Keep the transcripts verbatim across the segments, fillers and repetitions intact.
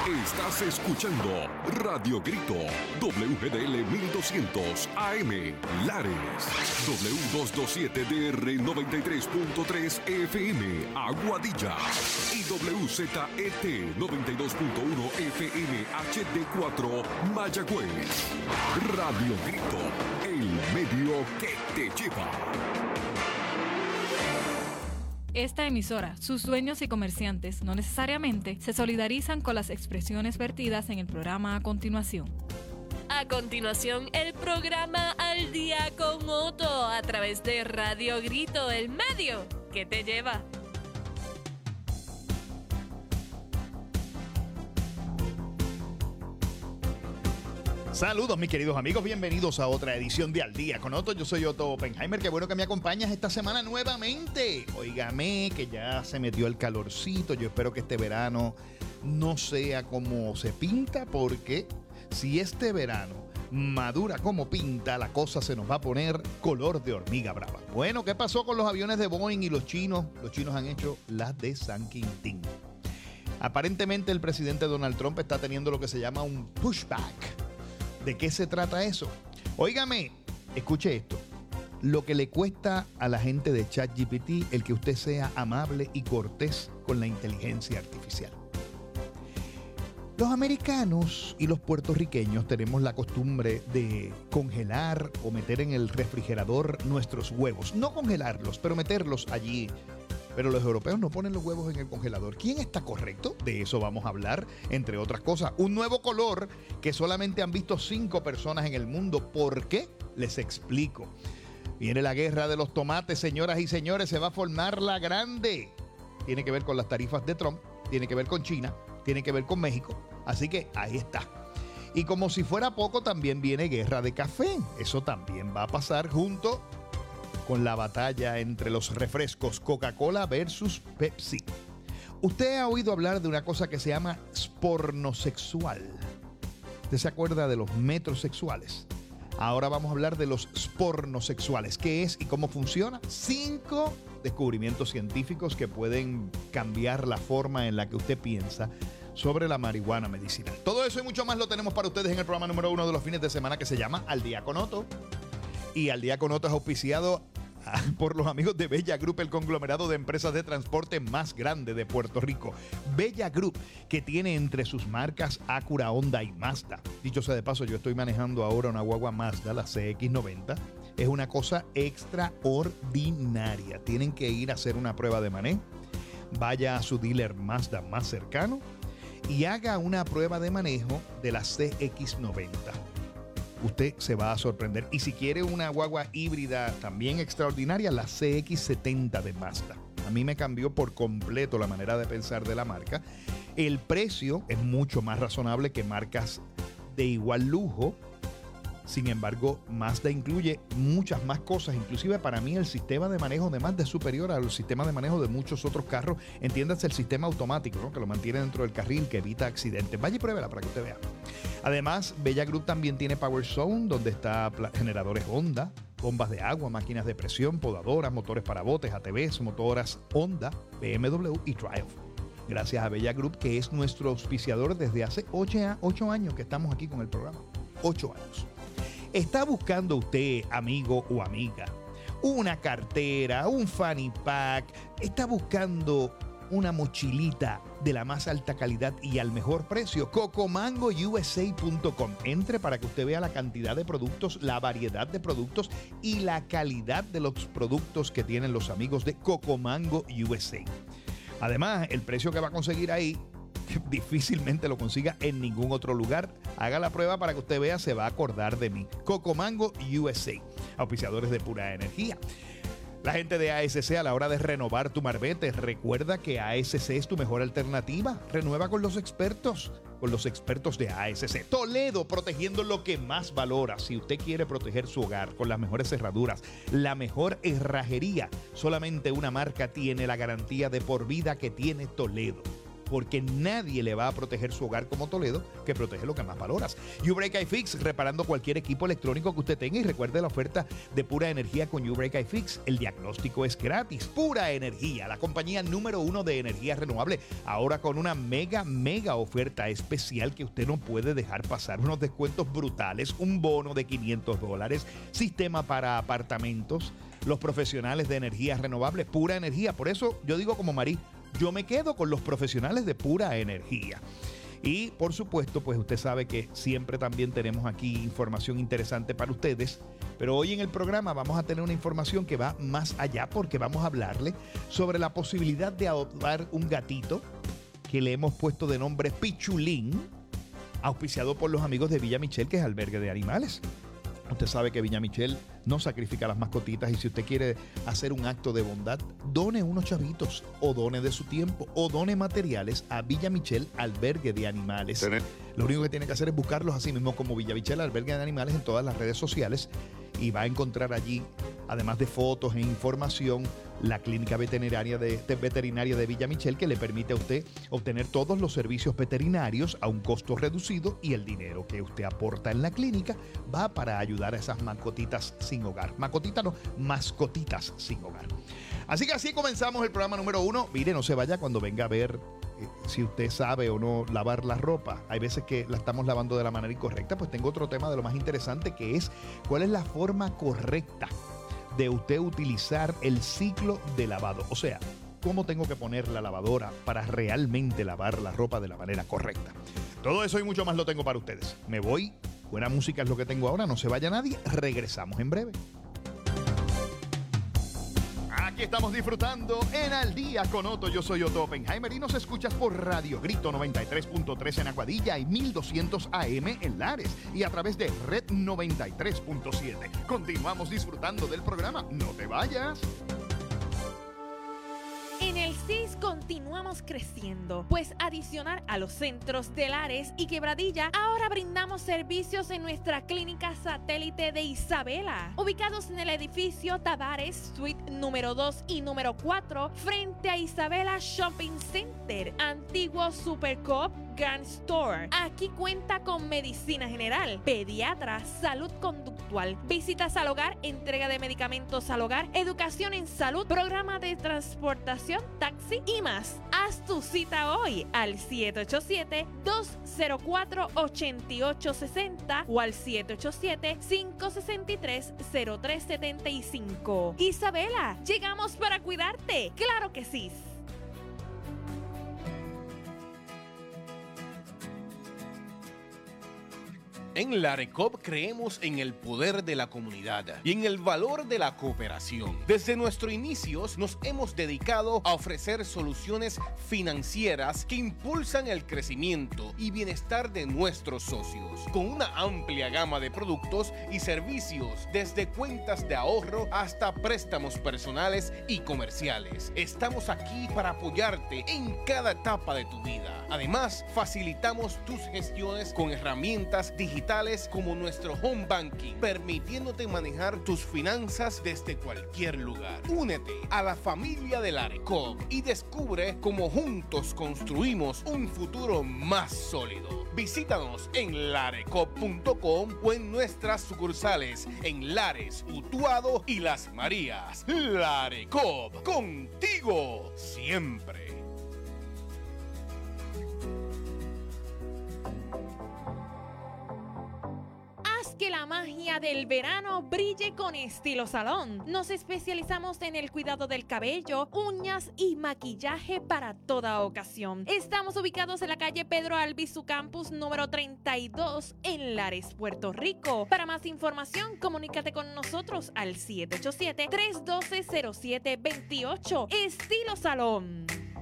Estás escuchando Radio Grito, W G D L mil doscientos A M, Lares, W doscientos veintisiete D R noventa y tres punto tres F M, Aguadilla, y W Z E T noventa y dos punto uno F M H D cuatro, Mayagüez. Radio Grito, el medio que te lleva. Esta emisora, sus dueños y comerciantes no necesariamente se solidarizan con las expresiones vertidas en el programa a continuación. A continuación, el programa Al Día con Otto a través de Radio Grito, el medio que te lleva. Saludos mis queridos amigos, bienvenidos a otra edición de Al Día con Otto. Yo soy Otto Oppenheimer, qué bueno que me acompañas esta semana nuevamente. Óigame que ya se metió el calorcito, yo espero que este verano no sea como se pinta, porque si este verano madura como pinta, la cosa se nos va a poner color de hormiga brava. Bueno, ¿qué pasó con los aviones de Boeing y los chinos? Los chinos han hecho las de San Quintín. Aparentemente el presidente Donald Trump está teniendo lo que se llama un pushback. ¿De qué se trata eso? Óigame, escuche esto. Lo que le cuesta a la gente de ChatGPT el que usted sea amable y cortés con la inteligencia artificial. Los americanos y los puertorriqueños tenemos la costumbre de congelar o meter en el refrigerador nuestros huevos. No congelarlos, pero meterlos allí. Pero los europeos no ponen los huevos en el congelador. ¿Quién está correcto? De eso vamos a hablar, entre otras cosas. Un nuevo color que solamente han visto cinco personas en el mundo. ¿Por qué? Les explico. Viene la guerra de los tomates, señoras y señores. Se va a formar la grande. Tiene que ver con las tarifas de Trump. Tiene que ver con China. Tiene que ver con México. Así que ahí está. Y como si fuera poco, también viene guerra de café. Eso también va a pasar junto con la batalla entre los refrescos Coca-Cola versus Pepsi. Usted ha oído hablar de una cosa que se llama spornosexual. ¿Usted se acuerda de los metrosexuales? Ahora vamos a hablar de los spornosexuales. ¿Qué es y cómo funciona? Cinco descubrimientos científicos que pueden cambiar la forma en la que usted piensa sobre la marihuana medicinal. Todo eso y mucho más lo tenemos para ustedes en el programa número uno de los fines de semana, que se llama Al Día con Otto. Y Al Día con Otto es auspiciado por los amigos de Bella Group, el conglomerado de empresas de transporte más grande de Puerto Rico. Bella Group, que tiene entre sus marcas Acura, Honda y Mazda. Dicho sea de paso, yo estoy manejando ahora una guagua Mazda, la C X noventa. Es una cosa extraordinaria. Tienen que ir a hacer una prueba de manejo. Vaya a su dealer Mazda más cercano y haga una prueba de manejo de la C X noventa. Usted se va a sorprender. Y si quiere una guagua híbrida también extraordinaria, la C X setenta de Mazda. A mí me cambió por completo la manera de pensar de la marca. El precio es mucho más razonable que marcas de igual lujo. Sin embargo, Mazda incluye muchas más cosas. Inclusive para mí el sistema de manejo de Mazda es superior a los sistemas de manejo de muchos otros carros. Entiéndase el sistema automático, ¿no?, que lo mantiene dentro del carril, que evita accidentes. Vaya y pruébela para que usted vea. Además, Bella Group también tiene Power Zone, donde está generadores Honda, bombas de agua, máquinas de presión, podadoras, motores para botes, A T Vs, motoras Honda, B M W y Triumph. Gracias a Bella Group, que es nuestro auspiciador desde hace ocho años que estamos aquí con el programa. ocho años. ¿Está buscando usted, amigo o amiga, una cartera, un fanny pack? ¿Está buscando una mochilita de la más alta calidad y al mejor precio? Cocomango U S A punto com. Entre para que usted vea la cantidad de productos, la variedad de productos y la calidad de los productos que tienen los amigos de Cocomango U S A. Además, el precio que va a conseguir ahí difícilmente lo consiga en ningún otro lugar. Haga la prueba para que usted vea, se va a acordar de mí. Cocomango U S A, auspiciadores de Pura Energía. La gente de A S C, a la hora de renovar tu marbete, recuerda que A S C es tu mejor alternativa. Renueva con los expertos, con los expertos de A S C. Toledo, protegiendo lo que más valora. Si usted quiere proteger su hogar con las mejores cerraduras, la mejor herrajería, solamente una marca tiene la garantía de por vida que tiene Toledo. porque nadie le va a proteger su hogar como Toledo, que protege lo que más valoras. U-Break iFix, reparando cualquier equipo electrónico que usted tenga, y recuerde la oferta de Pura Energía con U-Break iFix. El diagnóstico es gratis. Pura Energía, la compañía número uno de energía renovable, ahora con una mega, mega oferta especial que usted no puede dejar pasar. Unos descuentos brutales, un bono de quinientos dólares, sistema para apartamentos, los profesionales de energía renovable, Pura Energía. Por eso yo digo como Marí, yo me quedo con los profesionales de Pura Energía. Y por supuesto, pues usted sabe que siempre también tenemos aquí información interesante para ustedes. Pero hoy en el programa vamos a tener una información que va más allá, porque vamos a hablarle sobre la posibilidad de adoptar un gatito que le hemos puesto de nombre Pichulín, auspiciado por los amigos de Villa Michel, que es albergue de animales. Usted sabe que Villa Michel no sacrifica las mascotitas, y si usted quiere hacer un acto de bondad, done unos chavitos, o done de su tiempo, o done materiales a Villa Michel Albergue de Animales. ¿Tener? Lo único que tiene que hacer es buscarlos así mismo como Villa Michel Albergue de Animales en todas las redes sociales, y va a encontrar allí, además de fotos e información, la clínica veterinaria de, de veterinaria de Villa Michel, que le permite a usted obtener todos los servicios veterinarios a un costo reducido, y el dinero que usted aporta en la clínica va para ayudar a esas mascotitas sin hogar. Mascotitas no, mascotitas sin hogar. Así que así comenzamos el programa número uno. Mire, no se vaya cuando venga a ver eh, si usted sabe o no lavar la ropa. Hay veces que la estamos lavando de la manera incorrecta. Pues tengo otro tema de lo más interesante, que es cuál es la forma correcta de usted utilizar el ciclo de lavado. O sea, cómo tengo que poner la lavadora para realmente lavar la ropa de la manera correcta. Todo eso y mucho más lo tengo para ustedes. Me voy. Buena música es lo que tengo ahora. No se vaya nadie. Regresamos en breve. Aquí estamos disfrutando en Al Día con Otto. Yo soy Otto Oppenheimer y nos escuchas por Radio Grito noventa y tres punto tres en Aguadilla y mil doscientos A M en Lares, y a través de Red noventa y tres punto siete. Continuamos disfrutando del programa. No te vayas. En el C I S continuamos creciendo, pues adicional a los centros de Lares y Quebradilla, ahora brindamos servicios en nuestra clínica satélite de Isabela, ubicados en el edificio Tavares, suite número dos y número cuatro, frente a Isabela Shopping Center, antiguo Supercoop Gun Store. Aquí cuenta con medicina general, pediatra, salud conductual, visitas al hogar, entrega de medicamentos al hogar, educación en salud, programa de transportación, taxi y más. Haz tu cita hoy al siete ocho siete, dos cero cuatro, ocho ocho seis cero o al siete ocho siete, cinco seis tres, cero tres siete cinco. Isabela, llegamos para cuidarte. ¡Claro que sí! En Larecop creemos en el poder de la comunidad y en el valor de la cooperación. Desde nuestros inicios nos hemos dedicado a ofrecer soluciones financieras que impulsan el crecimiento y bienestar de nuestros socios, con una amplia gama de productos y servicios, desde cuentas de ahorro hasta préstamos personales y comerciales. Estamos aquí para apoyarte en cada etapa de tu vida. Además, facilitamos tus gestiones con herramientas digitales como nuestro Home Banking, permitiéndote manejar tus finanzas desde cualquier lugar. Únete a la familia de Larecop y descubre cómo juntos construimos un futuro más sólido. Visítanos en larecop punto com o en nuestras sucursales en Lares, Utuado y Las Marías. Larecop, contigo siempre. Que la magia del verano brille con Estilo Salón. Nos especializamos en el cuidado del cabello, uñas y maquillaje para toda ocasión. Estamos ubicados en la calle Pedro Albizu Campus número treinta y dos en Lares, Puerto Rico. Para más información, comunícate con nosotros al siete ocho siete, tres uno dos, cero siete dos ocho. Estilo Salón.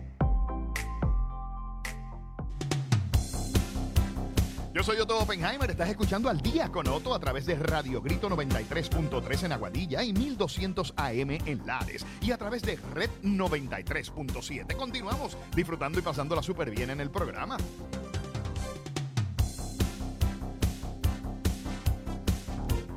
Yo soy Otto Oppenheimer, estás escuchando Al Día con Otto a través de Radio Grito noventa y tres punto tres en Aguadilla y mil doscientos A M en Lares, y a través de Red noventa y tres punto siete. Continuamos disfrutando y pasándola súper bien en el programa.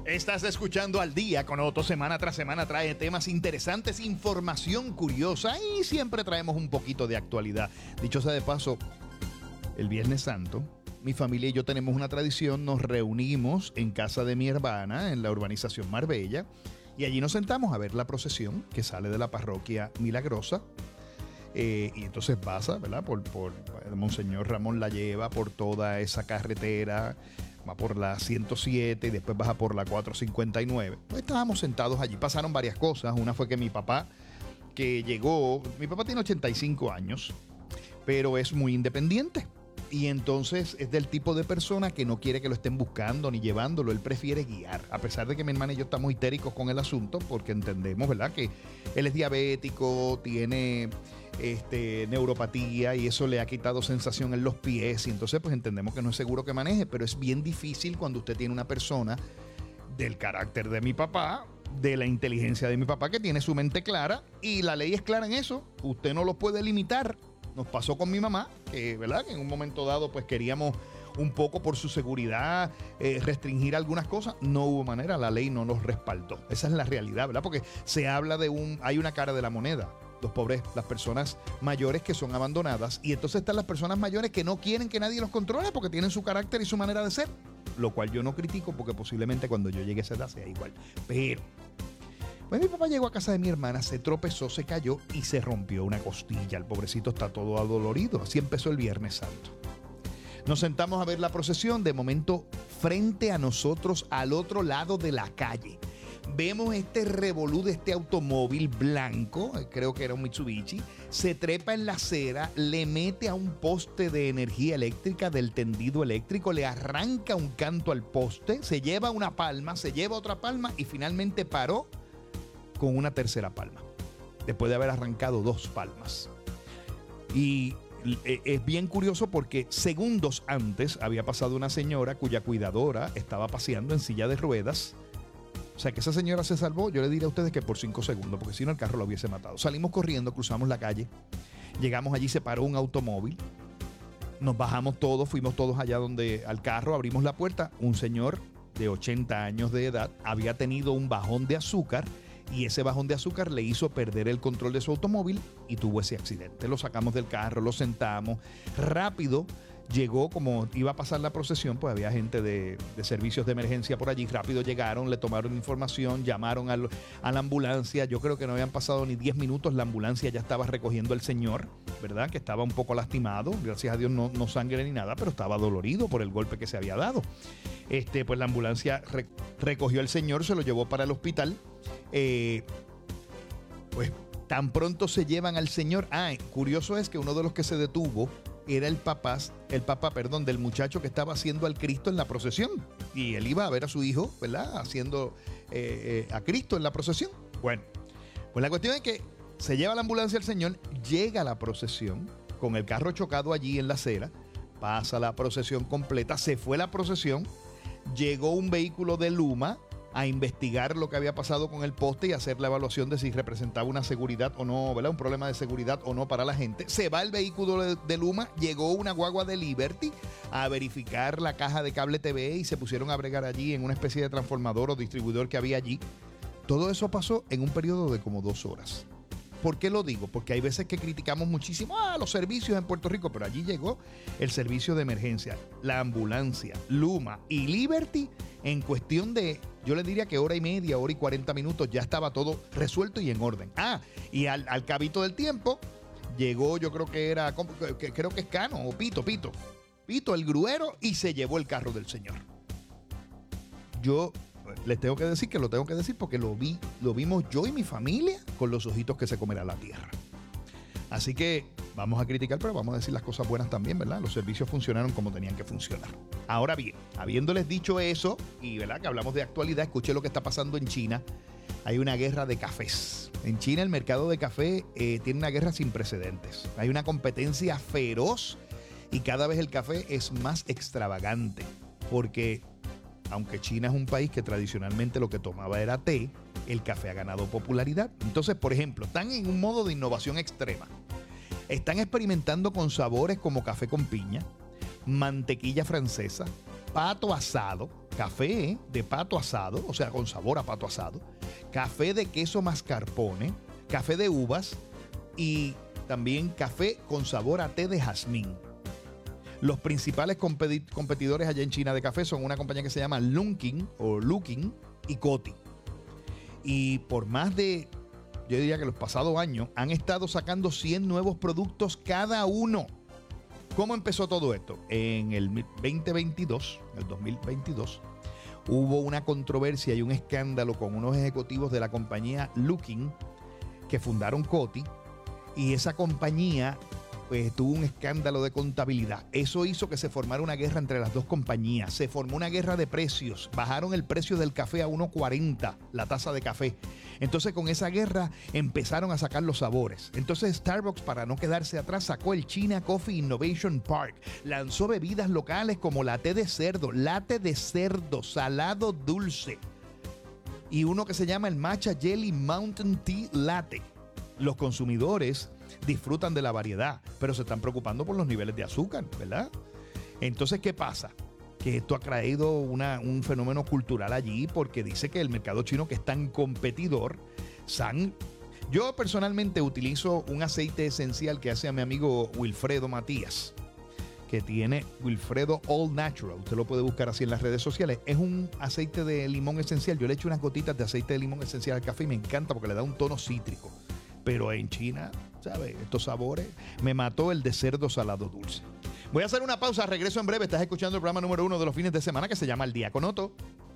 Estás escuchando Al Día con Otto. Semana tras semana trae temas interesantes, información curiosa y siempre traemos un poquito de actualidad. Dicho sea de paso, el Viernes Santo, mi familia y yo tenemos una tradición. Nos reunimos en casa de mi hermana en la urbanización Marbella y allí nos sentamos a ver la procesión que sale de la parroquia Milagrosa. Eh, y entonces pasa, ¿verdad? Por, por Monseñor Ramón la lleva por toda esa carretera, va por la ciento siete y después baja por la cuatrocientos cincuenta y nueve. Pues estábamos sentados allí, pasaron varias cosas. Una fue que mi papá, que llegó, mi papá tiene ochenta y cinco años, pero es muy independiente. Y entonces es del tipo de persona que no quiere que lo estén buscando ni llevándolo. Él prefiere guiar, a pesar de que mi hermana y yo estamos histéricos con el asunto, porque entendemos, ¿verdad?, que él es diabético, tiene este, neuropatía y eso le ha quitado sensación en los pies. Y entonces pues entendemos que no es seguro que maneje, pero es bien difícil cuando usted tiene una persona del carácter de mi papá, de la inteligencia de mi papá, que tiene su mente clara y la ley es clara en eso. Usted no lo puede limitar. Nos pasó con mi mamá, que, ¿verdad?, que en un momento dado pues queríamos un poco por su seguridad eh, restringir algunas cosas. No hubo manera, la ley no nos respaldó. Esa es la realidad, ¿verdad? Porque se habla de un, hay una cara de la moneda. Los pobres, las personas mayores que son abandonadas, y entonces están las personas mayores que no quieren que nadie los controle porque tienen su carácter y su manera de ser, lo cual yo no critico porque posiblemente cuando yo llegue a esa edad sea igual. Pero pues mi papá llegó a casa de mi hermana, se tropezó, se cayó y se rompió una costilla. El pobrecito está todo adolorido. Así empezó el Viernes Santo. Nos sentamos a ver la procesión. De momento, frente a nosotros, al otro lado de la calle, vemos este revolú de este automóvil blanco, creo que era un Mitsubishi, se trepa en la acera, le mete a un poste de energía eléctrica del tendido eléctrico, le arranca un canto al poste, se lleva una palma, se lleva otra palma y finalmente paró con una tercera palma, después de haber arrancado dos palmas. Y es bien curioso porque segundos antes había pasado una señora cuya cuidadora estaba paseando en silla de ruedas. O sea que esa señora se salvó, yo le diré a ustedes que por cinco segundos, porque si no el carro lo hubiese matado. Salimos corriendo, cruzamos la calle, llegamos allí, se paró un automóvil, nos bajamos todos, fuimos todos allá donde al carro, abrimos la puerta. Un señor de ochenta años de edad había tenido un bajón de azúcar y ese bajón de azúcar le hizo perder el control de su automóvil y tuvo ese accidente. Lo sacamos del carro, lo sentamos rápido. Llegó, como iba a pasar la procesión, pues había gente de, de servicios de emergencia por allí. Rápido llegaron, le tomaron información, llamaron al, a la ambulancia. Yo creo que no habían pasado ni diez minutos, la ambulancia ya estaba recogiendo al señor, ¿verdad?, que estaba un poco lastimado. Gracias a Dios no, no sangre ni nada, pero estaba dolorido por el golpe que se había dado. Este, pues la ambulancia re, recogió al señor, se lo llevó para el hospital. Eh, pues tan pronto se llevan al señor. Ah, curioso es que uno de los que se detuvo era el papá, el papá, perdón, del muchacho que estaba haciendo al Cristo en la procesión. Y él iba a ver a su hijo, ¿verdad?, haciendo eh, eh, a Cristo en la procesión. Bueno, pues la cuestión es que se lleva la ambulancia al señor, llega la procesión con el carro chocado allí en la acera, pasa la procesión completa, se fue la procesión, llegó un vehículo de Luma a investigar lo que había pasado con el poste y hacer la evaluación de si representaba una seguridad o no, ¿verdad?, un problema de seguridad o no para la gente. Se va el vehículo de, de Luma, llegó una guagua de Liberty a verificar la caja de cable T V y se pusieron a bregar allí en una especie de transformador o distribuidor que había allí. Todo eso pasó en un periodo de como dos horas. ¿Por qué lo digo? Porque hay veces que criticamos muchísimo a ah, los servicios en Puerto Rico, pero allí llegó el servicio de emergencia, la ambulancia, Luma y Liberty en cuestión de, yo les diría que hora y media, hora y cuarenta minutos, ya estaba todo resuelto y en orden. Ah, y al, al cabito del tiempo llegó, yo creo que era, creo que es Cano o Pito, Pito, Pito el gruero y se llevó el carro del señor. Yo les tengo que decir que lo tengo que decir porque lo vi, lo vimos yo y mi familia con los ojitos que se comerá la tierra. Así que vamos a criticar, pero vamos a decir las cosas buenas también, ¿verdad? Los servicios funcionaron como tenían que funcionar. Ahora bien, habiéndoles dicho eso, y ¿verdad?, que hablamos de actualidad, escuché lo que está pasando en China. Hay una guerra de cafés. En China el mercado de café eh, tiene una guerra sin precedentes. Hay una competencia feroz y cada vez el café es más extravagante porque aunque China es un país que tradicionalmente lo que tomaba era té, el café ha ganado popularidad. Entonces, por ejemplo, están en un modo de innovación extrema. Están experimentando con sabores como café con piña, mantequilla francesa, pato asado, café de pato asado, o sea, con sabor a pato asado, café de queso mascarpone, café de uvas y también café con sabor a té de jazmín. Los principales competidores allá en China de café son una compañía que se llama Lunkin o Luckin y Coty. Y por más de, yo diría que los pasados años, han estado sacando cien nuevos productos cada uno. ¿Cómo empezó todo esto? En el veinte veintidós, el dos mil veintidós, hubo una controversia y un escándalo con unos ejecutivos de la compañía Luckin que fundaron Coty, y esa compañía pues tuvo un escándalo de contabilidad. Eso hizo que se formara una guerra entre las dos compañías. Se formó una guerra de precios. Bajaron el precio del café a uno cuarenta, la taza de café. Entonces con esa guerra empezaron a sacar los sabores. Entonces Starbucks, para no quedarse atrás, sacó el China Coffee Innovation Park. Lanzó bebidas locales como latte de cerdo, latte de cerdo, salado dulce. Y uno que se llama el Matcha Jelly Mountain Tea Latte. Los consumidores disfrutan de la variedad, pero se están preocupando por los niveles de azúcar, ¿verdad? Entonces, ¿qué pasa? Que esto ha traído una, un fenómeno cultural allí, porque dice que el mercado chino, que es tan competidor, san, yo personalmente utilizo un aceite esencial que hace a mi amigo Wilfredo Matías, que tiene Wilfredo All Natural. Usted lo puede buscar así en las redes sociales. Es un aceite de limón esencial. Yo le echo unas gotitas de aceite de limón esencial al café y me encanta porque le da un tono cítrico. Pero en China, ¿sabes? Estos sabores, me mató el de cerdo salado dulce. Voy a hacer una pausa, regreso en breve. Estás escuchando el programa número uno de los fines de semana que se llama El Día con Otto.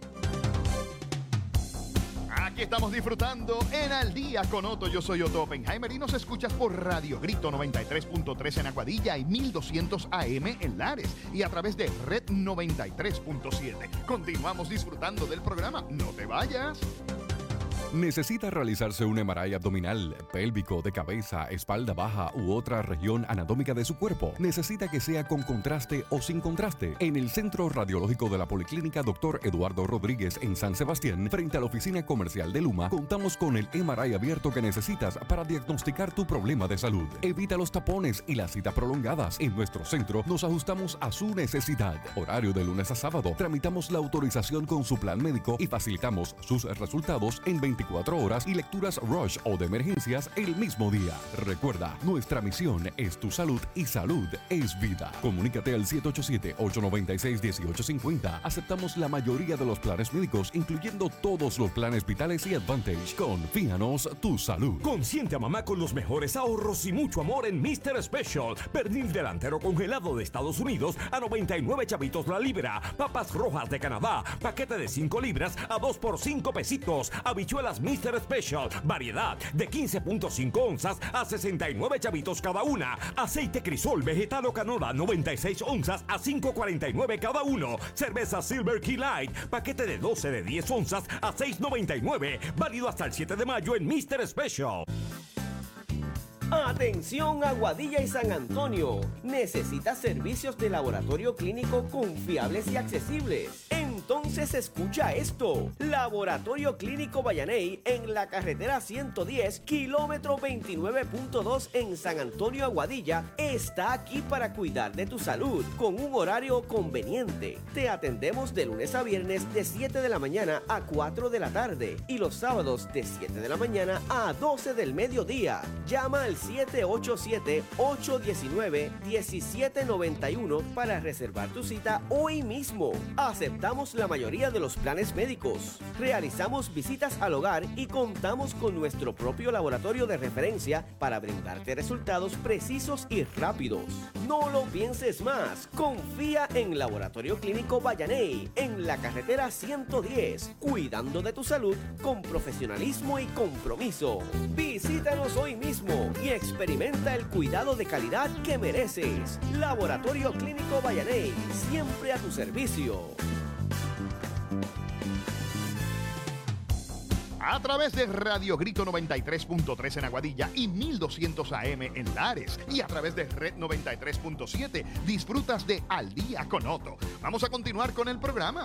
Aquí estamos disfrutando en Al Día con Otto. Yo soy Otto Oppenheimer y nos escuchas por Radio Grito noventa y tres punto tres en Aguadilla y mil doscientos A M en Lares y a través de Red noventa y tres punto siete. Continuamos disfrutando del programa. No te vayas. ¿Necesita realizarse un M R I abdominal, pélvico, de cabeza, espalda baja u otra región anatómica de su cuerpo? ¿Necesita que sea con contraste o sin contraste? En el Centro Radiológico de la Policlínica doctor Eduardo Rodríguez en San Sebastián, frente a la oficina comercial de Luma, contamos con el M R I abierto que necesitas para diagnosticar tu problema de salud. Evita los tapones y las citas prolongadas. En nuestro centro nos ajustamos a su necesidad. Horario de lunes a sábado. Tramitamos la autorización con su plan médico y facilitamos sus resultados en veinticuatro horas y lecturas rush o de emergencias el mismo día. Recuerda, nuestra misión es tu salud y salud es vida. Comunícate al siete ocho siete, ocho nueve seis, uno ocho cinco cero. Aceptamos la mayoría de los planes médicos, incluyendo todos los planes vitales y Advantage. Confíanos tu salud. Consiente a mamá con los mejores ahorros y mucho amor en mister Special. Pernil delantero congelado de Estados Unidos a noventa y nueve chavitos la libra. Papas rojas de Canadá, paquete de cinco libras a dos por cinco pesitos. Habichuelas mister Special, variedad de quince punto cinco onzas a sesenta y nueve chavitos cada una. Aceite Crisol vegetal o canola noventa y seis onzas a cinco cuarenta y nueve cada uno. Cerveza Silver Key Light, paquete de doce de diez onzas a seis noventa y nueve. Válido hasta el siete de mayo en mister Special. Atención Aguadilla y San Antonio. ¿Necesitas servicios de laboratorio clínico confiables y accesibles? Entonces escucha esto. Laboratorio Clínico Vallaney en la carretera ciento diez, kilómetro veintinueve punto dos en San Antonio, Aguadilla, está aquí para cuidar de tu salud con un horario conveniente. Te atendemos de lunes a viernes de siete de la mañana a cuatro de la tarde y los sábados de siete de la mañana a doce del mediodía. Llama al siete ocho siete, ocho uno nueve, uno siete nueve uno para reservar tu cita hoy mismo. Aceptamos la mayoría de los planes médicos. Realizamos visitas al hogar y contamos con nuestro propio laboratorio de referencia para brindarte resultados precisos y rápidos. No lo pienses más. Confía en Laboratorio Clínico Vallaney en la carretera ciento diez, cuidando de tu salud con profesionalismo y compromiso. Visítanos hoy mismo y experimenta el cuidado de calidad que mereces. Laboratorio Clínico Vallaney, siempre a tu servicio. A través de Radio Grito noventa y tres punto tres en Aguadilla y mil doscientos A M en Lares y a través de Red noventa y tres punto siete disfrutas de Al Día con Otto. Vamos a continuar con el programa.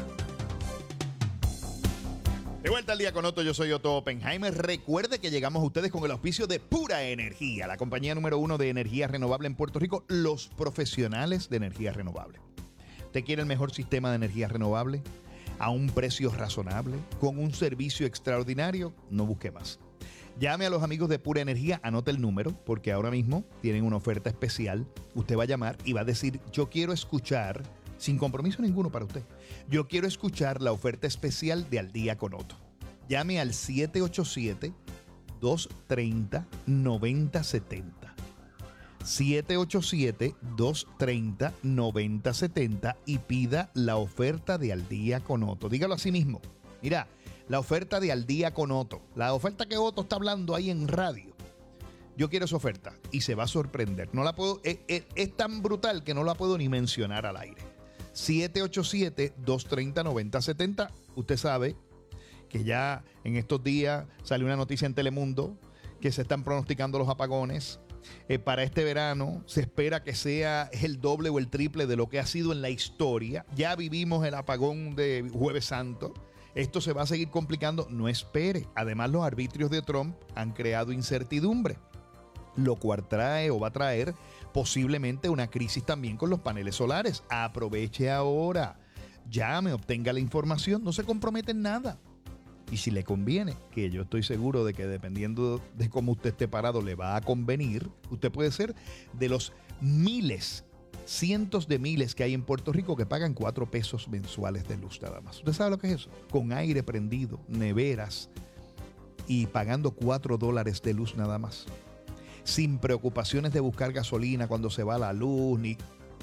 De vuelta al Día con Otto, yo soy Otto Oppenheimer. Recuerde que llegamos a ustedes con el auspicio de Pura Energía, la compañía número uno de energía renovable en Puerto Rico, los profesionales de energía renovable. ¿Usted quiere el mejor sistema de energía renovable? a un precio razonable, con un servicio extraordinario, no busque más. Llame a los amigos de Pura Energía, anote el número, porque ahora mismo tienen una oferta especial. Usted va a llamar y va a decir, yo quiero escuchar, sin compromiso ninguno para usted, yo quiero escuchar la oferta especial de Al Día con Otto. Llame al siete ocho siete, dos tres cero, nueve cero siete cero. siete ocho siete, dos tres cero, nueve cero siete cero y pida la oferta de Al Día con Otto. Dígalo así mismo. Mira, la oferta de Al Día con Otto. La oferta que Otto está hablando ahí en radio. Yo quiero esa oferta y se va a sorprender. No la puedo, es, es, es tan brutal que no la puedo ni mencionar al aire. siete ocho siete, dos tres cero, nueve cero siete cero. Usted sabe que ya en estos días salió una noticia en Telemundo que se están pronosticando los apagones. Eh, para este verano se espera que sea el doble o el triple de lo que ha sido en la historia. Ya vivimos el apagón de Jueves Santo. Esto se va a seguir complicando. No espere. Además, los arbitrios de Trump han creado incertidumbre, lo cual trae o va a traer posiblemente una crisis también con los paneles solares. Aproveche ahora. Llame, obtenga la información. No se compromete en nada. Y si le conviene, que yo estoy seguro de que dependiendo de cómo usted esté parado le va a convenir, usted puede ser de los miles, cientos de miles que hay en Puerto Rico que pagan cuatro pesos mensuales de luz nada más. ¿Usted sabe lo que es eso? Con aire prendido, neveras y pagando cuatro dólares de luz nada más. Sin preocupaciones de buscar gasolina cuando se va la luz, ni...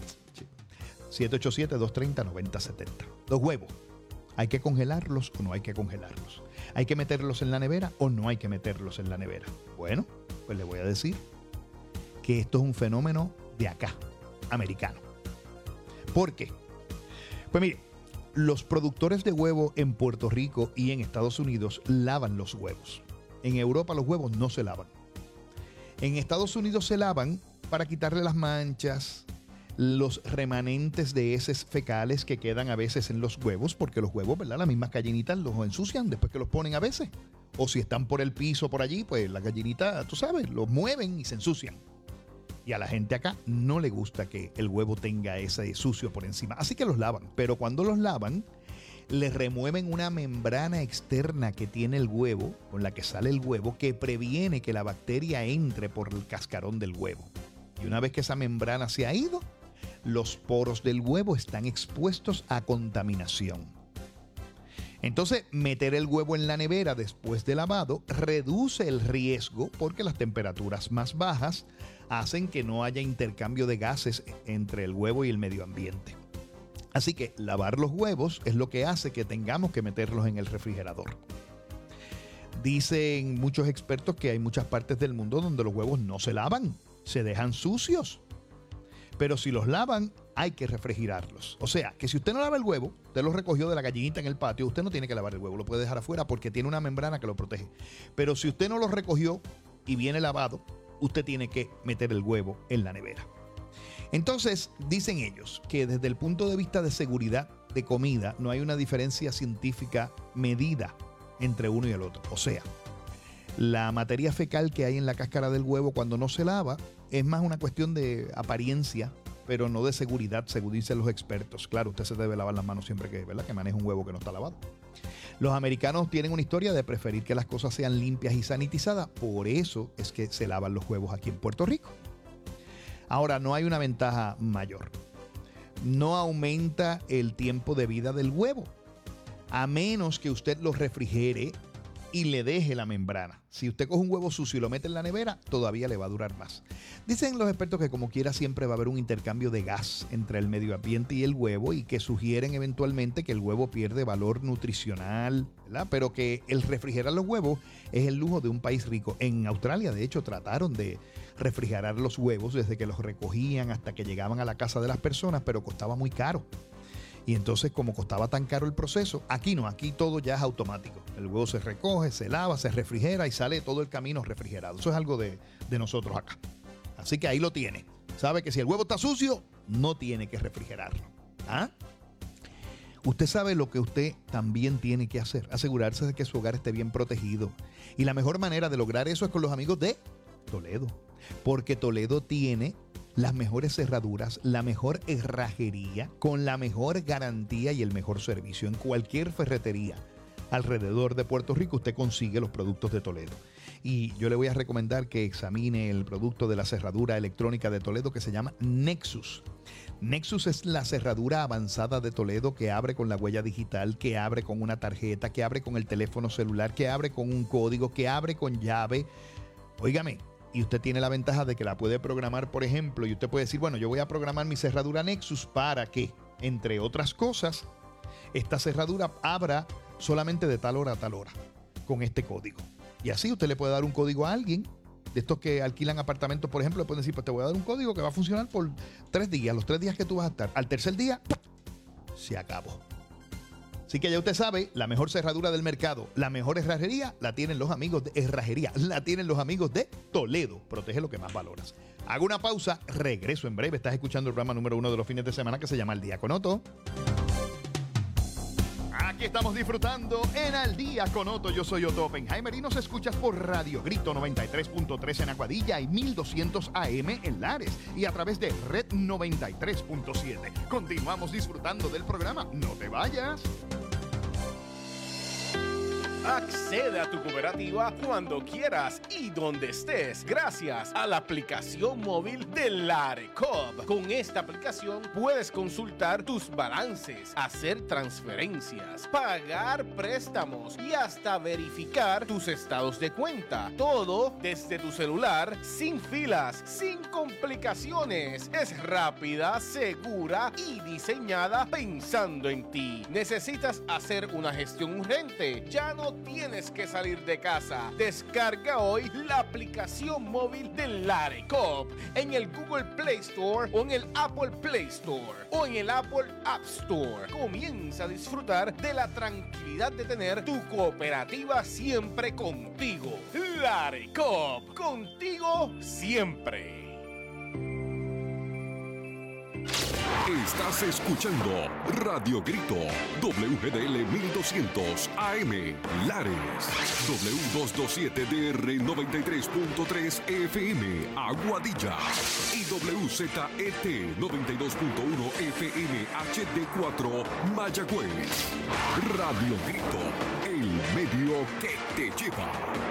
siete ocho siete, dos tres cero, nueve cero siete cero. Los huevos. ¿Hay que congelarlos o no hay que congelarlos? ¿Hay que meterlos en la nevera o no hay que meterlos en la nevera? Bueno, pues le voy a decir que esto es un fenómeno de acá, americano. ¿Por qué? Pues mire, los productores de huevo en Puerto Rico y en Estados Unidos lavan los huevos. En Europa los huevos no se lavan. En Estados Unidos se lavan para quitarle las manchas, los remanentes de heces fecales que quedan a veces en los huevos, porque los huevos, ¿verdad? Las mismas gallinitas los ensucian después que los ponen a veces. O si están por el piso por allí, pues las gallinitas, tú sabes, los mueven y se ensucian. Y a la gente acá no le gusta que el huevo tenga ese sucio por encima. Así que los lavan. Pero cuando los lavan, le remueven una membrana externa que tiene el huevo, con la que sale el huevo, que previene que la bacteria entre por el cascarón del huevo. Y una vez que esa membrana se ha ido, los poros del huevo están expuestos a contaminación. Entonces, meter el huevo en la nevera después de lavado reduce el riesgo porque las temperaturas más bajas hacen que no haya intercambio de gases entre el huevo y el medio ambiente. Así que lavar los huevos es lo que hace que tengamos que meterlos en el refrigerador. Dicen muchos expertos que hay muchas partes del mundo donde los huevos no se lavan, se dejan sucios. Pero si los lavan, hay que refrigerarlos. O sea, que si usted no lava el huevo, usted lo recogió de la gallinita en el patio, usted no tiene que lavar el huevo, lo puede dejar afuera porque tiene una membrana que lo protege. Pero si usted no lo recogió y viene lavado, usted tiene que meter el huevo en la nevera. Entonces, dicen ellos que desde el punto de vista de seguridad de comida, no hay una diferencia científica medida entre uno y el otro. O sea, la materia fecal que hay en la cáscara del huevo cuando no se lava es más una cuestión de apariencia, pero no de seguridad, según dicen los expertos. Claro, usted se debe lavar las manos siempre que, ¿verdad?, que maneja un huevo que no está lavado. Los americanos tienen una historia de preferir que las cosas sean limpias y sanitizadas. Por eso es que se lavan los huevos aquí en Puerto Rico. Ahora, no hay una ventaja mayor. No aumenta el tiempo de vida del huevo, a menos que usted lo refrigere y le deje la membrana. Si usted coge un huevo sucio y lo mete en la nevera, todavía le va a durar más. Dicen los expertos que como quiera siempre va a haber un intercambio de gas entre el medio ambiente y el huevo y que sugieren eventualmente que el huevo pierde valor nutricional, ¿verdad? Pero que el refrigerar los huevos es el lujo de un país rico. En Australia, de hecho, trataron de refrigerar los huevos desde que los recogían hasta que llegaban a la casa de las personas, pero costaba muy caro. Y entonces, como costaba tan caro el proceso, aquí no, aquí todo ya es automático. El huevo se recoge, se lava, se refrigera y sale todo el camino refrigerado. Eso es algo de, de nosotros acá. Así que ahí lo tiene. Sabe que si el huevo está sucio, no tiene que refrigerarlo. ¿Ah? Usted sabe lo que usted también tiene que hacer. Asegurarse de que su hogar esté bien protegido. Y la mejor manera de lograr eso es con los amigos de Toledo. Porque Toledo tiene las mejores cerraduras, la mejor herrajería, con la mejor garantía y el mejor servicio. En cualquier ferretería alrededor de Puerto Rico usted consigue los productos de Toledo. Y yo le voy a recomendar que examine el producto de la cerradura electrónica de Toledo que se llama Nexus. Nexus es la cerradura avanzada de Toledo que abre con la huella digital, que abre con una tarjeta, que abre con el teléfono celular, que abre con un código, que abre con llave. Óigame, y usted tiene la ventaja de que la puede programar, por ejemplo, y usted puede decir, bueno, yo voy a programar mi cerradura Nexus para que, entre otras cosas, esta cerradura abra solamente de tal hora a tal hora con este código. Y así usted le puede dar un código a alguien de estos que alquilan apartamentos, por ejemplo, le pueden decir, pues te voy a dar un código que va a funcionar por tres días, los tres días que tú vas a estar. Al tercer día, se acabó. Así que ya usted sabe, la mejor cerradura del mercado, la mejor herrajería, la tienen los amigos de herrajería, la tienen los amigos de Toledo. Protege lo que más valoras. Hago una pausa, regreso en breve. Estás escuchando el programa número uno de los fines de semana que se llama El Día con Otto. Aquí estamos disfrutando en Al Día con Otto. Yo soy Otto Oppenheimer y nos escuchas por Radio Grito noventa y tres punto tres en Aguadilla y mil doscientos A M en Lares y a través de Red noventa y tres punto siete. Continuamos disfrutando del programa. No te vayas. Accede a tu cooperativa cuando quieras y donde estés gracias a la aplicación móvil de LareCoop. Con esta aplicación puedes consultar tus balances, hacer transferencias, pagar préstamos y hasta verificar tus estados de cuenta. Todo desde tu celular, sin filas, sin complicaciones. Es rápida, segura y diseñada pensando en ti. ¿Necesitas hacer una gestión urgente? Ya no tienes que salir de casa. Descarga hoy la aplicación móvil de LareCoop en el Google Play Store o en el Apple Play Store o en el Apple App Store. Comienza a disfrutar de la tranquilidad de tener tu cooperativa siempre contigo. LareCoop, contigo siempre. Estás escuchando Radio Grito, W G D L mil doscientos A M, Lares, W doscientos veintisiete D R noventa y tres punto tres F M, Aguadilla, y W Z E T noventa y dos punto uno F M H D cuatro, Mayagüez. Radio Grito, el medio que te lleva.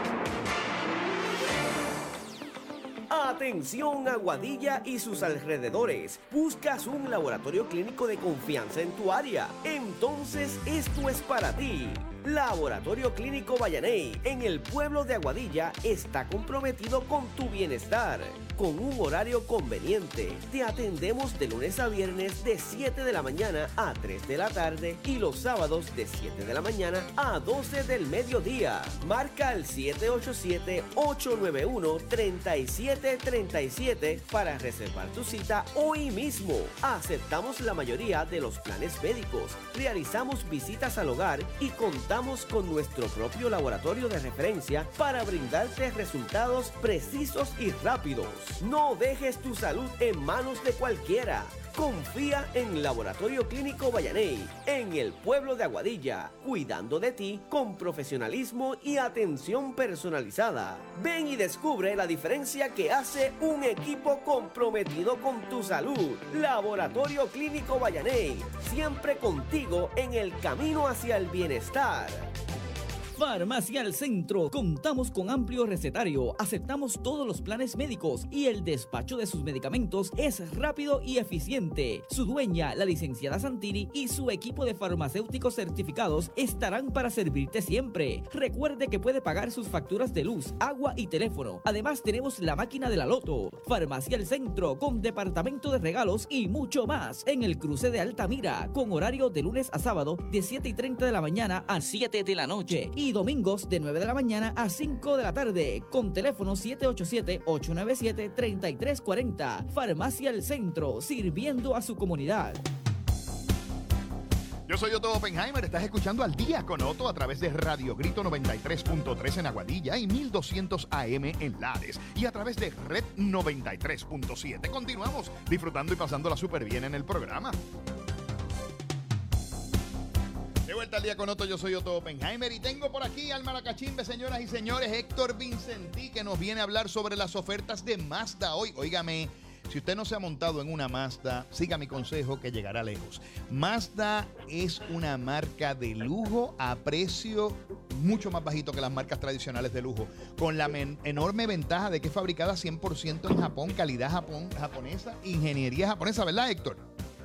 Atención Aguadilla y sus alrededores. ¿Buscas un laboratorio clínico de confianza en tu área? Entonces esto es para ti. Laboratorio Clínico Vallaney en el pueblo de Aguadilla está comprometido con tu bienestar. Con un horario conveniente, te atendemos de lunes a viernes de siete de la mañana a tres de la tarde y los sábados de siete de la mañana a doce del mediodía. Marca el siete ocho siete, ocho nueve uno, tres siete tres siete para reservar tu cita hoy mismo. Aceptamos la mayoría de los planes médicos, realizamos visitas al hogar y contamos con nuestro propio laboratorio de referencia para brindarte resultados precisos y rápidos. No dejes tu salud en manos de cualquiera. Confía en Laboratorio Clínico Vallaney, en el pueblo de Aguadilla, cuidando de ti con profesionalismo y atención personalizada. Ven y descubre la diferencia que hace un equipo comprometido con tu salud. Laboratorio Clínico Vallaney, siempre contigo en el camino hacia el bienestar. Farmacia al Centro. Contamos con amplio recetario, aceptamos todos los planes médicos y el despacho de sus medicamentos es rápido y eficiente. Su dueña, la licenciada Santini, y su equipo de farmacéuticos certificados estarán para servirte siempre. Recuerde que puede pagar sus facturas de luz, agua y teléfono. Además tenemos la máquina de la loto. Farmacia al Centro con departamento de regalos y mucho más en el cruce de Altamira, con horario de lunes a sábado de siete y treinta de la mañana a siete de la noche y domingos de nueve de la mañana a cinco de la tarde, con teléfono siete ocho siete, ocho nueve siete, tres tres cuatro cero. Farmacia El Centro, sirviendo a su comunidad. Yo soy Otto Oppenheimer, estás escuchando Al Día con Otto a través de Radio Grito noventa y tres punto tres en Aguadilla y mil doscientos A M en Lares y a través de Red noventa y tres punto siete. Continuamos disfrutando y pasándola súper bien en el programa. De vuelta al Día con Otto, yo soy Otto Oppenheimer y tengo por aquí al maracachimbe, señoras y señores, Héctor Vincentí, que nos viene a hablar sobre las ofertas de Mazda hoy. Óigame, Si usted no se ha montado en una Mazda, siga mi consejo que llegará lejos. Mazda es una marca de lujo a precio mucho más bajito que las marcas tradicionales de lujo, con la men- enorme ventaja de que es fabricada cien por ciento en Japón, calidad Japón, japonesa, ingeniería japonesa, ¿verdad, Héctor?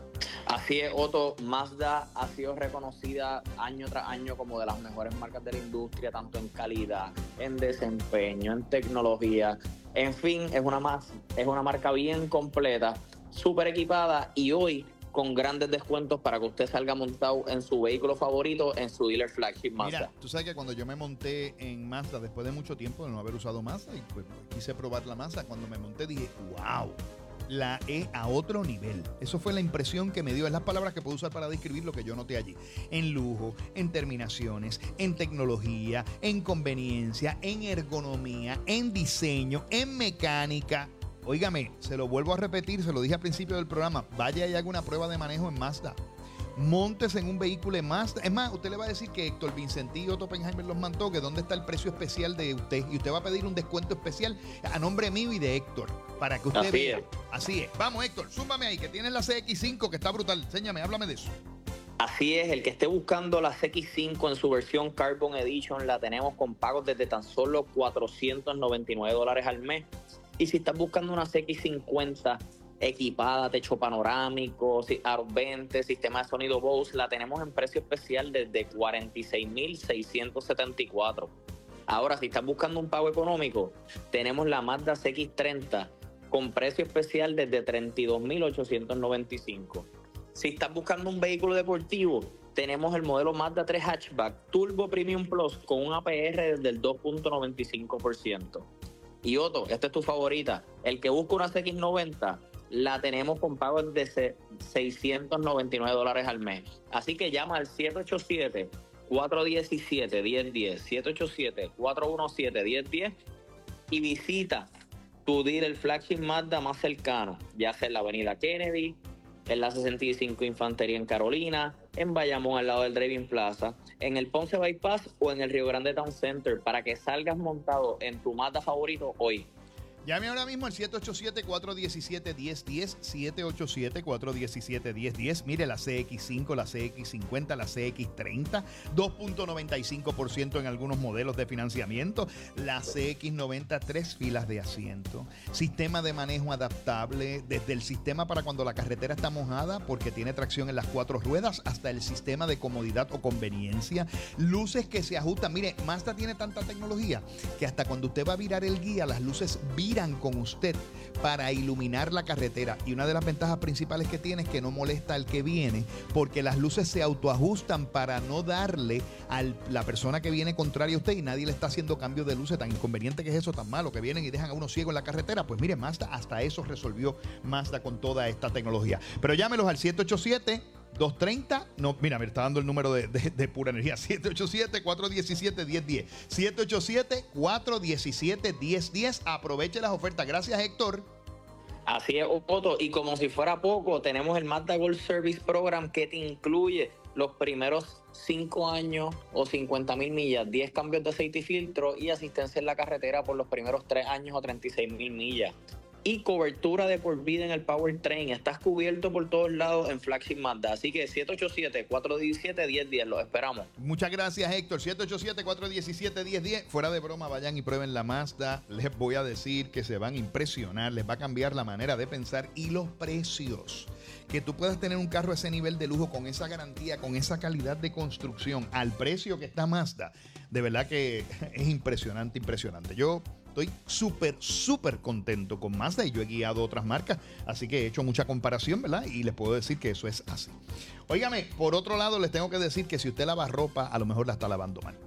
Así es, Otto. Mazda ha sido reconocida año tras año como de las mejores marcas de la industria, tanto en calidad, en desempeño, en tecnología. En fin, es una, más, es una marca bien completa, súper equipada y hoy con grandes descuentos para que usted salga montado en su vehículo favorito en su dealer flagship Mazda. Mira, tú sabes que cuando yo me monté en Mazda, después de mucho tiempo de no haber usado Mazda, y pues quise probar la Mazda, cuando me monté dije, wow, la E a otro nivel. Eso fue la impresión que me dio. Es las palabras que puedo usar para describir lo que yo noté allí. En lujo, en terminaciones, en tecnología, en conveniencia, en ergonomía, en diseño, en mecánica. Óigame, se lo vuelvo a repetir, se lo dije al principio del programa. Vaya y haga una prueba de manejo en Mazda. Móntese en un vehículo en Mazda. Es más, usted le va a decir que Héctor Vincentí y Otto Oppenheimer los mandó, que dónde está el precio especial de usted. Y usted va a pedir un descuento especial a nombre mío y de Héctor, para que usted Así vea. es. Así es. Vamos, Héctor, súmame ahí, que tienes la C X cinco, que está brutal. Enséñame, háblame de eso. Así es, el que esté buscando la C X cinco en su versión Carbon Edition la tenemos con pagos desde tan solo cuatrocientos noventa y nueve dólares al mes. Y si estás buscando una C X cincuenta equipada, techo panorámico, aro veinte, sistema de sonido Bose, la tenemos en precio especial desde cuarenta y seis mil seiscientos setenta y cuatro. Ahora, si estás buscando un pago económico, tenemos la Mazda C X treinta con precio especial desde treinta y dos mil ochocientos noventa y cinco. Si estás buscando un vehículo deportivo, tenemos el modelo Mazda tres Hatchback Turbo Premium Plus con un A P R desde el dos punto noventa y cinco por ciento. Y Otto, esta es tu favorita. El que busca una C X noventa, la tenemos con pagos de seiscientos noventa y nueve dólares al mes. Así que llama al siete ocho siete, cuatro uno siete, uno cero uno cero, siete ocho siete, cuatro uno siete, uno cero uno cero y visita tu dealer flagship Mazda más cercano, ya sea en la avenida Kennedy, en la sesenta y cinco Infantería en Carolina, en Bayamón al lado del Driving Plaza, en el Ponce Bypass o en el Río Grande Town Center, para que salgas montado en tu Mazda favorito hoy. Llame ahora mismo al siete ocho siete, cuatro uno siete, uno cero uno cero, siete ocho siete, cuatro uno siete, uno cero uno cero. Mire, la C X cinco, la C X cincuenta, la C X treinta, dos punto noventa y cinco por ciento en algunos modelos de financiamiento. La C X noventa, tres filas de asiento. Sistema de manejo adaptable, desde el sistema para cuando la carretera está mojada, porque tiene tracción en las cuatro ruedas, hasta el sistema de comodidad o conveniencia. Luces que se ajustan. Mire, Mazda tiene tanta tecnología que hasta cuando usted va a virar el guía, las luces viran con usted para iluminar la carretera. Y una de las ventajas principales que tiene es que no molesta al que viene, porque las luces se autoajustan para no darle a la persona que viene contraria a usted, y nadie le está haciendo cambio de luces. Tan inconveniente que es eso, tan malo, que vienen y dejan a uno ciego en la carretera. Pues mire, Mazda hasta eso resolvió Mazda con toda esta tecnología. Pero llámelos al siete ocho siete, dos tres cero, no, mira, me está dando el número de, de, de pura energía, siete ocho siete, cuatro uno siete, uno cero uno cero, siete ocho siete, cuatro uno siete, uno cero uno cero. Aproveche las ofertas. Gracias, Héctor. Así es, Otto, y como si fuera poco, tenemos el Mazda Gold Service Program, que te incluye los primeros cinco años o cincuenta mil millas, diez cambios de aceite y filtro y asistencia en la carretera por los primeros tres años o treinta y seis mil millas. Y cobertura de por vida en el powertrain. Estás cubierto por todos lados en Flagship Mazda. Así que siete ocho siete, cuatro uno siete, uno cero uno cero, los esperamos. Muchas gracias, Héctor. siete ocho siete, cuatro uno siete, uno cero uno cero. Fuera de broma, vayan y prueben la Mazda. Les voy a decir que se van a impresionar. Les va a cambiar la manera de pensar y los precios. Que tú puedas tener un carro a ese nivel de lujo, con esa garantía, con esa calidad de construcción, al precio que está Mazda. De verdad que es impresionante, impresionante. Yo estoy súper, súper contento con Mazda, y yo he guiado otras marcas, así que he hecho mucha comparación, ¿verdad? Y les puedo decir que eso es así. Óigame, por otro lado, les tengo que decir que si usted lava ropa, a lo mejor la está lavando mal.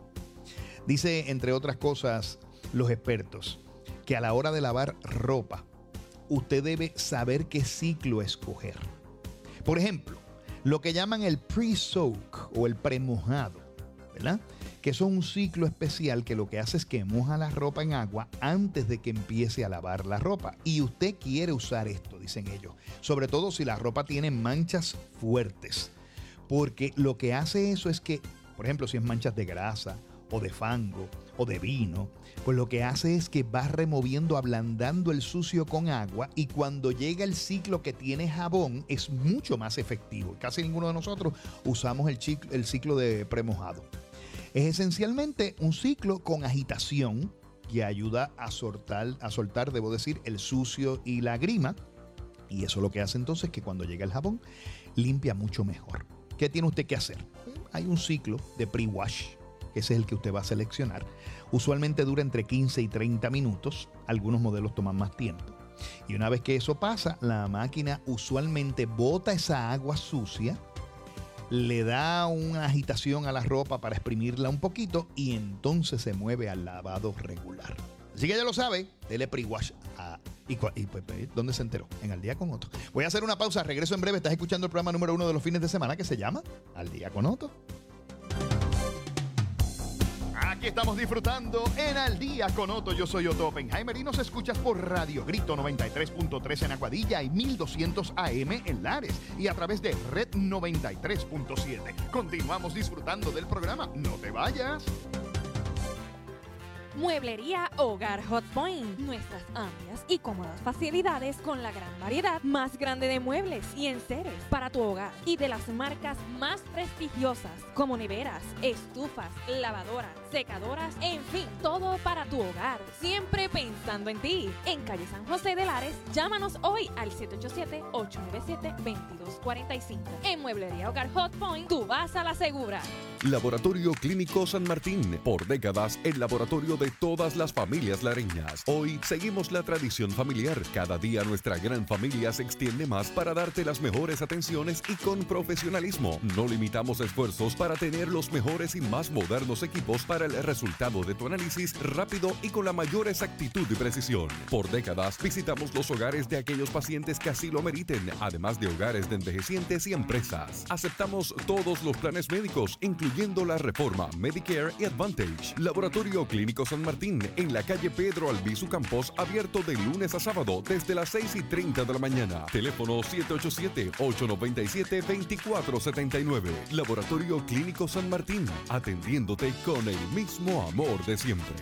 Dice, entre otras cosas, los expertos, que a la hora de lavar ropa, usted debe saber qué ciclo escoger. Por ejemplo, lo que llaman el pre-soak o el premojado, ¿verdad? Que eso es un ciclo especial que lo que hace es que moja la ropa en agua antes de que empiece a lavar la ropa. Y usted quiere usar esto, dicen ellos, sobre todo si la ropa tiene manchas fuertes, porque lo que hace eso es que, por ejemplo, si es manchas de grasa o de fango o de vino, pues lo que hace es que va removiendo, ablandando el sucio con agua, y cuando llega el ciclo que tiene jabón es mucho más efectivo. Casi ninguno de nosotros usamos el ciclo, el ciclo de premojado. Es esencialmente un ciclo con agitación que ayuda a soltar, a soltar, debo decir, el sucio y la grima, y eso lo que hace entonces que cuando llega el jabón limpia mucho mejor. ¿Qué tiene usted que hacer? Hay un ciclo de pre-wash, que ese es el que usted va a seleccionar. Usualmente dura entre quince y treinta minutos. Algunos modelos toman más tiempo. Y una vez que eso pasa, la máquina usualmente bota esa agua sucia, le da una agitación a la ropa para exprimirla un poquito y entonces se mueve al lavado regular. Así que ya lo sabe, dele pre-wash a... ¿Y, y pues, dónde se enteró? En Al Día con Otto. Voy a hacer una pausa, regreso en breve. Estás escuchando el programa número uno de los fines de semana que se llama Al Día con Otto. Aquí estamos disfrutando en Al Día con Otto. Yo soy Otto Oppenheimer y nos escuchas por Radio Grito noventa y tres punto tres en Aguadilla y mil doscientos A M en Lares y a través de Red noventa y tres punto siete. Continuamos disfrutando del programa. No te vayas. Mueblería Hogar Hot Point. Nuestras amplias y cómodas facilidades con la gran variedad más grande de muebles y enseres para tu hogar y de las marcas más prestigiosas como neveras, estufas, lavadoras, secadoras, en fin, todo para tu hogar. Siempre pensando en ti. En calle San José de Lares, llámanos hoy al siete ocho siete, ocho nueve siete, dos dos cuatro cinco. En Mueblería Hogar Hot Point, tú vas a la segura. Laboratorio Clínico San Martín, por décadas el laboratorio de todas las familias lareñas. Hoy seguimos la tradición familiar. Cada día nuestra gran familia se extiende más para darte las mejores atenciones y con profesionalismo. No limitamos esfuerzos para tener los mejores y más modernos equipos para el resultado de tu análisis rápido y con la mayor exactitud y precisión. Por décadas visitamos los hogares de aquellos pacientes que así lo meriten, además de hogares de envejecientes y empresas. Aceptamos todos los planes médicos, incluyendo la Reforma, Medicare y Advantage. Laboratorio Clínico San Martín, en la calle Pedro Albizu Campos, abierto de lunes a sábado desde las seis y treinta de la mañana. Teléfono siete ocho siete, ocho nueve siete, dos cuatro siete nueve. Laboratorio Clínico San Martín, atendiéndote con el mismo amor de siempre.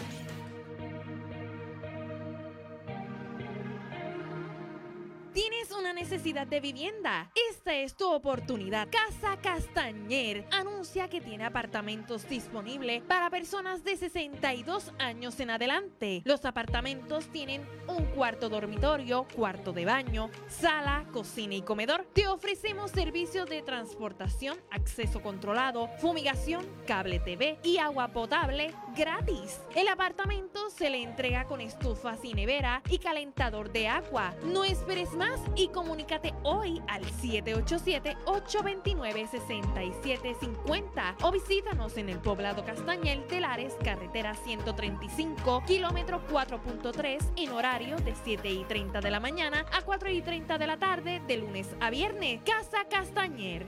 ¿Tienes una necesidad de vivienda? Esta es tu oportunidad. Casa Castañer anuncia que tiene apartamentos disponibles para personas de sesenta y dos años en adelante. Los apartamentos tienen un cuarto dormitorio, cuarto de baño, sala, cocina y comedor. Te ofrecemos servicios de transportación, acceso controlado, fumigación, cable T V y agua potable gratis. El apartamento se le entrega con estufas y nevera y calentador de agua. No esperes más y comunícate hoy al siete ocho siete, ocho dos nueve, seis siete cinco cero o visítanos en el Poblado Castañer de Lares, carretera ciento treinta y cinco, kilómetro cuatro punto tres, en horario de siete y treinta de la mañana a cuatro y treinta de la tarde, de lunes a viernes. Casa Castañer.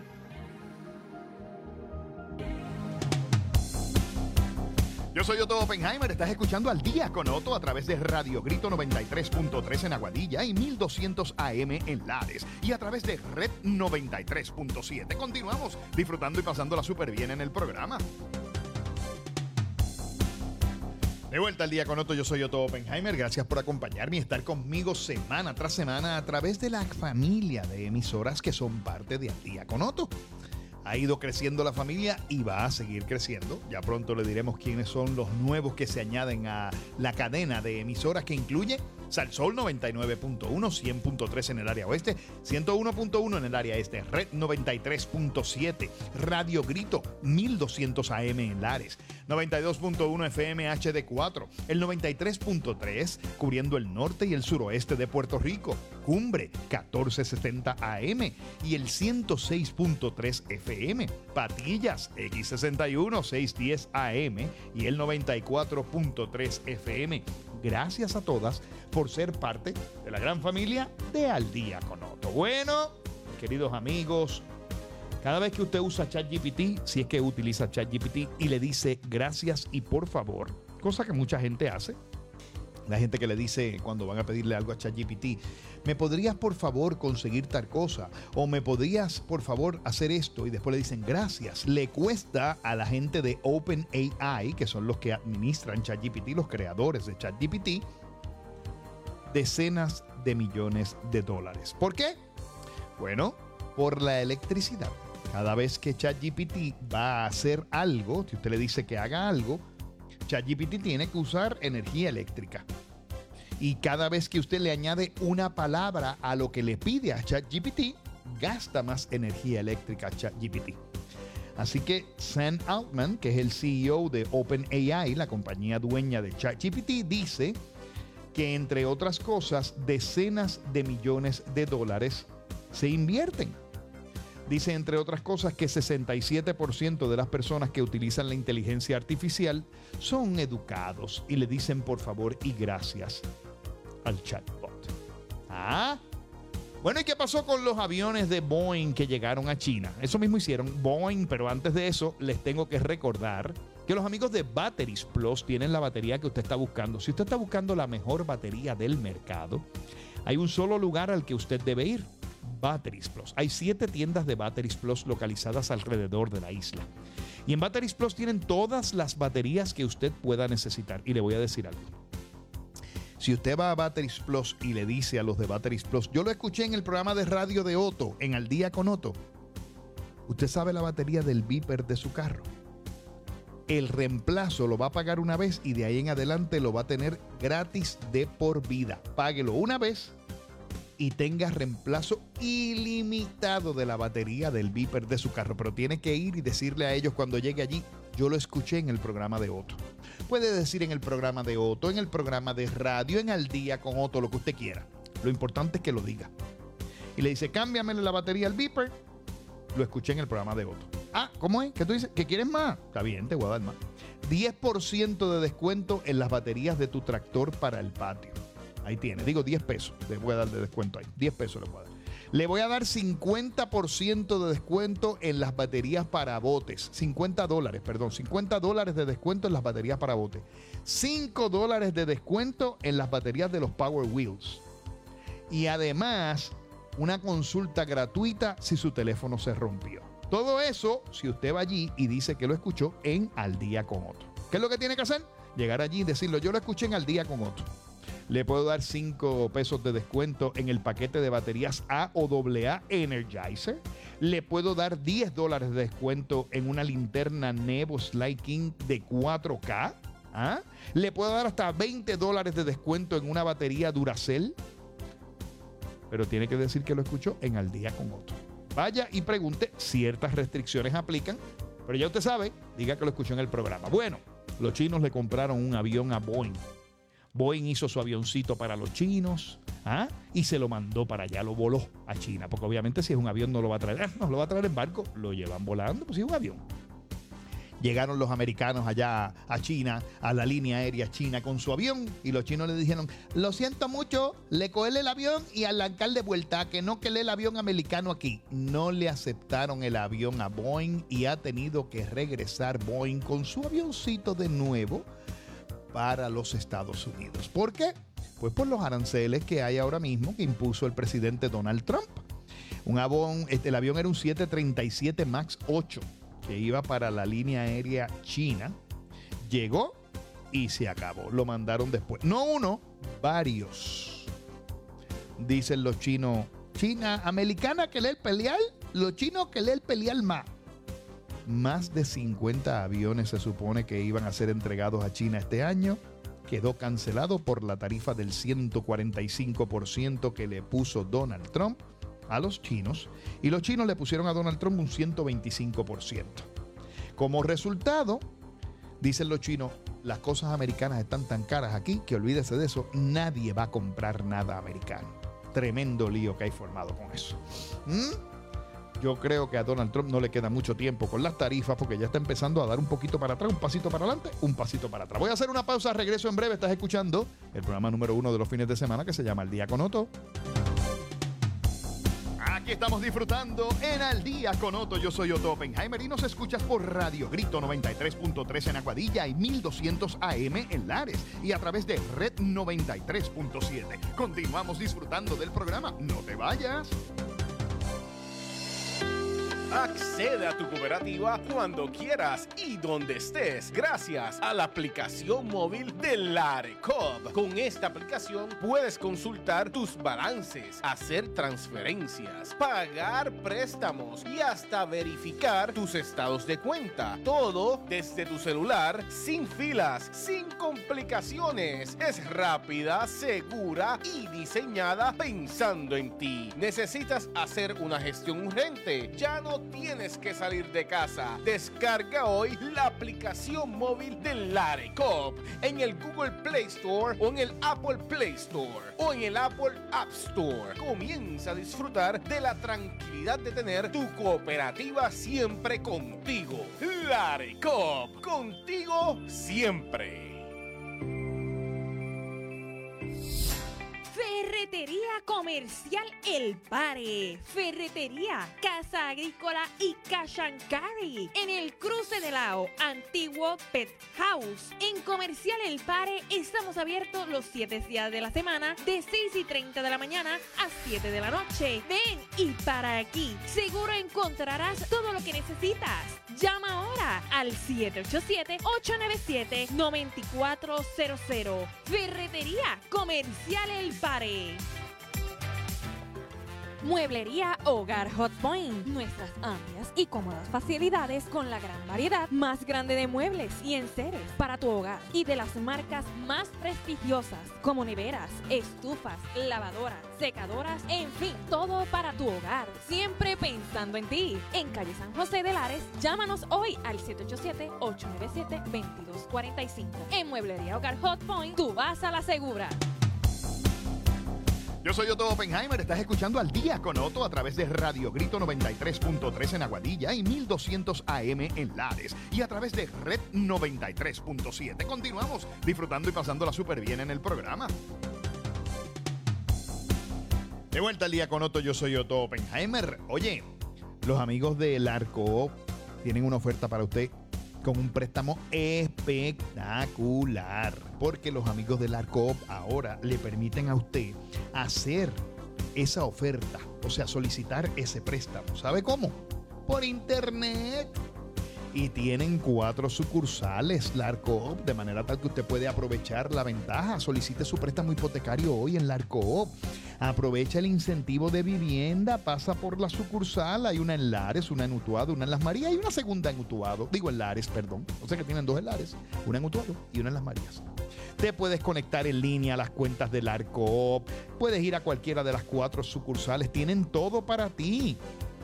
Yo soy Otto Oppenheimer, estás escuchando Al Día con Otto a través de Radio Grito noventa y tres punto tres en Aguadilla y mil doscientos A M en Lares y a través de Red noventa y tres punto siete. Continuamos disfrutando y pasándola súper bien en el programa. De vuelta Al Día con Otto, yo soy Otto Oppenheimer. Gracias por acompañarme y estar conmigo semana tras semana a través de la familia de emisoras que son parte de Al Día con Otto. Ha ido creciendo la familia y va a seguir creciendo. Ya pronto le diremos quiénes son los nuevos que se añaden a la cadena de emisoras que incluye Salsol noventa y nueve punto uno, cien punto tres en el área oeste, ciento uno punto uno en el área este, Red noventa y tres punto siete, Radio Grito mil doscientos A M en Lares, noventa y dos punto uno F M H D cuatro, el noventa y tres punto tres cubriendo el norte y el suroeste de Puerto Rico, Cumbre catorce setenta A M y el ciento seis punto tres F M, Patillas X sesenta y uno, seiscientos diez A M y el noventa y cuatro punto tres F M. Gracias a todas por ser parte de la gran familia de Al Día con Otto. Bueno, queridos amigos, cada vez que usted usa ChatGPT, si es que utiliza ChatGPT y le dice gracias y por favor, cosa que mucha gente hace, La gente que le dice cuando van a pedirle algo a ChatGPT, ¿me podrías por favor conseguir tal cosa? O ¿me podrías por favor hacer esto? Y después le dicen gracias. Le cuesta a la gente de OpenAI, que son los que administran ChatGPT, los creadores de ChatGPT, decenas de millones de dólares. ¿Por qué? Bueno, por la electricidad. Cada vez que ChatGPT va a hacer algo, si usted le dice que haga algo, ChatGPT tiene que usar energía eléctrica. Y cada vez que usted le añade una palabra a lo que le pide a ChatGPT, gasta más energía eléctrica a ChatGPT. Así que Sam Altman, que es el C E O de OpenAI, la compañía dueña de ChatGPT, dice que entre otras cosas, decenas de millones de dólares se invierten. Dice, entre otras cosas, que sesenta y siete por ciento de las personas que utilizan la inteligencia artificial son educados y le dicen por favor y gracias al chatbot. Ah, bueno, ¿y qué pasó con los aviones de Boeing que llegaron a China? Eso mismo hicieron Boeing, pero antes de eso les tengo que recordar que los amigos de Batteries Plus tienen la batería que usted está buscando. Si usted está buscando la mejor batería del mercado, hay un solo lugar al que usted debe ir. Batteries Plus. Hay siete tiendas de Batteries Plus localizadas alrededor de la isla. Y en Batteries Plus tienen todas las baterías que usted pueda necesitar. Y le voy a decir algo. Si usted va a Batteries Plus y le dice a los de Batteries Plus, yo lo escuché en el programa de radio de Otto, en Al Día con Otto. Usted sabe la batería del Viper de su carro. El reemplazo lo va a pagar una vez y de ahí en adelante lo va a tener gratis de por vida. Páguelo una vez y tenga reemplazo ilimitado de la batería del Viper de su carro. Pero tiene que ir y decirle a ellos cuando llegue allí, yo lo escuché en el programa de Otto. Puede decir en el programa de Otto, en el programa de radio, en Al Día con Otto, lo que usted quiera. Lo importante es que lo diga. Y le dice, cámbiamele la batería al Viper. Lo escuché en el programa de Otto. Ah, ¿cómo es? ¿Qué tú dices? ¿Que quieres más? Está bien, te voy a dar más. diez por ciento de descuento en las baterías de tu tractor para el patio. Ahí tiene, digo diez pesos, le voy a dar de descuento ahí, diez pesos le voy a dar. Le voy a dar cincuenta por ciento de descuento en las baterías para botes, cincuenta dólares, perdón, cincuenta dólares de descuento en las baterías para botes, cinco dólares de descuento en las baterías de los Power Wheels. Y además, una consulta gratuita si su teléfono se rompió. Todo eso, si usted va allí y dice que lo escuchó en Al Día con Otto. ¿Qué es lo que tiene que hacer? Llegar allí y decirlo, yo lo escuché en Al Día con Otto. Le puedo dar cinco pesos de descuento en el paquete de baterías A o doble A Energizer. Le puedo dar diez dólares de descuento en una linterna Nebo Slide King de cuatro K. ¿Ah? Le puedo dar hasta veinte dólares de descuento en una batería Duracell. Pero tiene que decir que lo escuchó en Al Día con Otto. Vaya y pregunte, ciertas restricciones aplican. Pero ya usted sabe, diga que lo escuchó en el programa. Bueno, los chinos le compraron un avión a Boeing. Boeing hizo su avioncito para los chinos, ¿ah? Y se lo mandó para allá, lo voló a China, porque obviamente si es un avión no lo va a traer, no lo va a traer en barco, lo llevan volando, pues si es un avión. Llegaron los americanos allá a China, a la línea aérea china con su avión, y los chinos le dijeron, lo siento mucho, le coge el avión y al alcalde de vuelta, que no quede el avión americano aquí. No le aceptaron el avión a Boeing y ha tenido que regresar Boeing con su avioncito de nuevo para los Estados Unidos. ¿Por qué? Pues por los aranceles que hay ahora mismo que impuso el presidente Donald Trump. Un avión, este, el avión era un siete treinta y siete MAX ocho que iba para la línea aérea china. Llegó y se acabó. Lo mandaron después. No uno, varios. Dicen los chinos, China americana que lee el pelear, los chinos que lee el pelear más. Más de cincuenta aviones se supone que iban a ser entregados a China este año. Quedó cancelado por la tarifa del ciento cuarenta y cinco por ciento que le puso Donald Trump a los chinos. Y los chinos le pusieron a Donald Trump un ciento veinticinco por ciento. Como resultado, dicen los chinos, las cosas americanas están tan caras aquí que olvídese de eso. Nadie va a comprar nada americano. Tremendo lío que hay formado con eso. ¿Mm? Yo creo que a Donald Trump no le queda mucho tiempo con las tarifas porque ya está empezando a dar un poquito para atrás, un pasito para adelante, un pasito para atrás. Voy a hacer una pausa, regreso en breve. Estás escuchando el programa número uno de los fines de semana que se llama Al Día con Otto. Aquí estamos disfrutando en Al Día con Otto. Yo soy Otto Oppenheimer y nos escuchas por Radio Grito noventa y tres punto tres en Aguadilla y mil doscientos A M en Lares y a través de Red noventa y tres punto siete. Continuamos disfrutando del programa. No te vayas. Accede a tu cooperativa cuando quieras y donde estés gracias a la aplicación móvil de LARECOP. Con esta aplicación puedes consultar tus balances, hacer transferencias, pagar préstamos y hasta verificar tus estados de cuenta. Todo desde tu celular, sin filas, sin complicaciones. Es rápida, segura y diseñada pensando en ti. ¿Necesitas hacer una gestión urgente? Ya no tienes que salir de casa. Descarga hoy la aplicación móvil de LARECOP en el Google Play Store o en el Apple Play Store o en el Apple App Store. Comienza a disfrutar de la tranquilidad de tener tu cooperativa siempre contigo. LARECOP, contigo siempre. Ferretería Comercial El Pare. Ferretería, Casa Agrícola y Cash and Carry. En el cruce de Lao, antiguo Pet House. En Comercial El Pare estamos abiertos los siete días de la semana de seis y treinta de la mañana a siete de la noche. Ven y para aquí. Seguro encontrarás todo lo que necesitas. Llama ahora al siete ocho siete, ocho nueve siete, nueve cuatro cero cero. Ferretería Comercial El Pare. Mueblería Hogar Hot Point. Nuestras amplias y cómodas facilidades con la gran variedad más grande de muebles y enseres para tu hogar y de las marcas más prestigiosas como neveras, estufas, lavadoras, secadoras, en fin, todo para tu hogar. Siempre pensando en ti. En calle San José de Lares, llámanos hoy al siete ocho siete, ocho nueve siete, dos dos cuatro cinco. En Mueblería Hogar Hot Point, tú vas a la segura. Yo soy Otto Oppenheimer, estás escuchando Al Día con Otto a través de Radio Grito noventa y tres punto tres en Aguadilla y mil doscientos A M en Lares y a través de Red noventa y tres punto siete. Continuamos disfrutando y pasándola súper bien en el programa. De vuelta al Día con Otto, yo soy Otto Oppenheimer. Oye, los amigos de LARECOP tienen una oferta para usted con un préstamo espectacular, porque los amigos de LARECOP ahora le permiten a usted hacer esa oferta, o sea, solicitar ese préstamo. ¿Sabe cómo? Por internet. Y tienen cuatro sucursales LARECOP, de manera tal que usted puede aprovechar la ventaja. Solicite su préstamo hipotecario hoy en LARECOP. Aprovecha el incentivo de vivienda, pasa por la sucursal. Hay una en Lares, una en Utuado, una en Las Marías y una segunda en Utuado. Digo en Lares, perdón. O sea que tienen dos en Lares, una en Utuado y una en Las Marías. Te puedes conectar en línea a las cuentas de LARECOP. Puedes ir a cualquiera de las cuatro sucursales. Tienen todo para ti.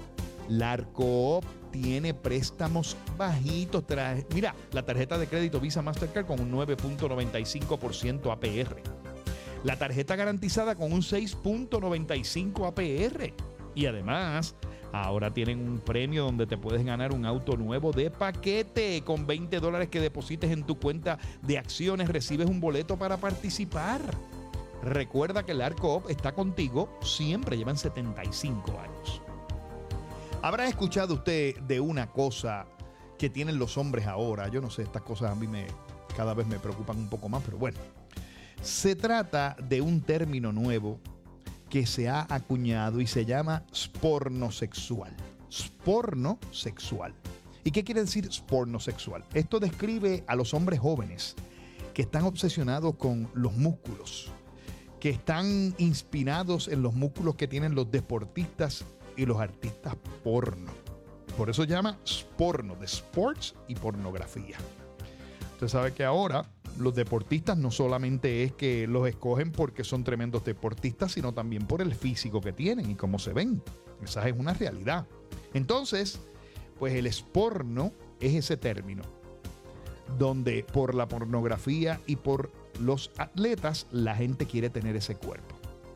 LARECOP tiene préstamos bajitos. Trae, mira, la tarjeta de crédito Visa Mastercard con un nueve punto noventa y cinco por ciento A P R. La tarjeta garantizada con un seis punto noventa y cinco A P R. Y además, ahora tienen un premio donde te puedes ganar un auto nuevo de paquete. Con veinte dólares que deposites en tu cuenta de acciones, recibes un boleto para participar. Recuerda que LARECOP está contigo siempre. Llevan setenta y cinco años. ¿Habrá escuchado usted de una cosa que tienen los hombres ahora? Yo no sé, estas cosas a mí me, cada vez me preocupan un poco más, pero bueno. Se trata de un término nuevo que se ha acuñado y se llama spornosexual. Spornosexual. ¿Y qué quiere decir spornosexual? Esto describe a los hombres jóvenes que están obsesionados con los músculos, que están inspirados en los músculos que tienen los deportistas y los artistas porno. Por eso se llama sporno, de sports y pornografía. Usted sabe que ahora los deportistas no solamente es que los escogen porque son tremendos deportistas, sino también por el físico que tienen y cómo se ven. Esa es una realidad. Entonces, pues el sporno es ese término donde por la pornografía y por los atletas la gente quiere tener ese cuerpo.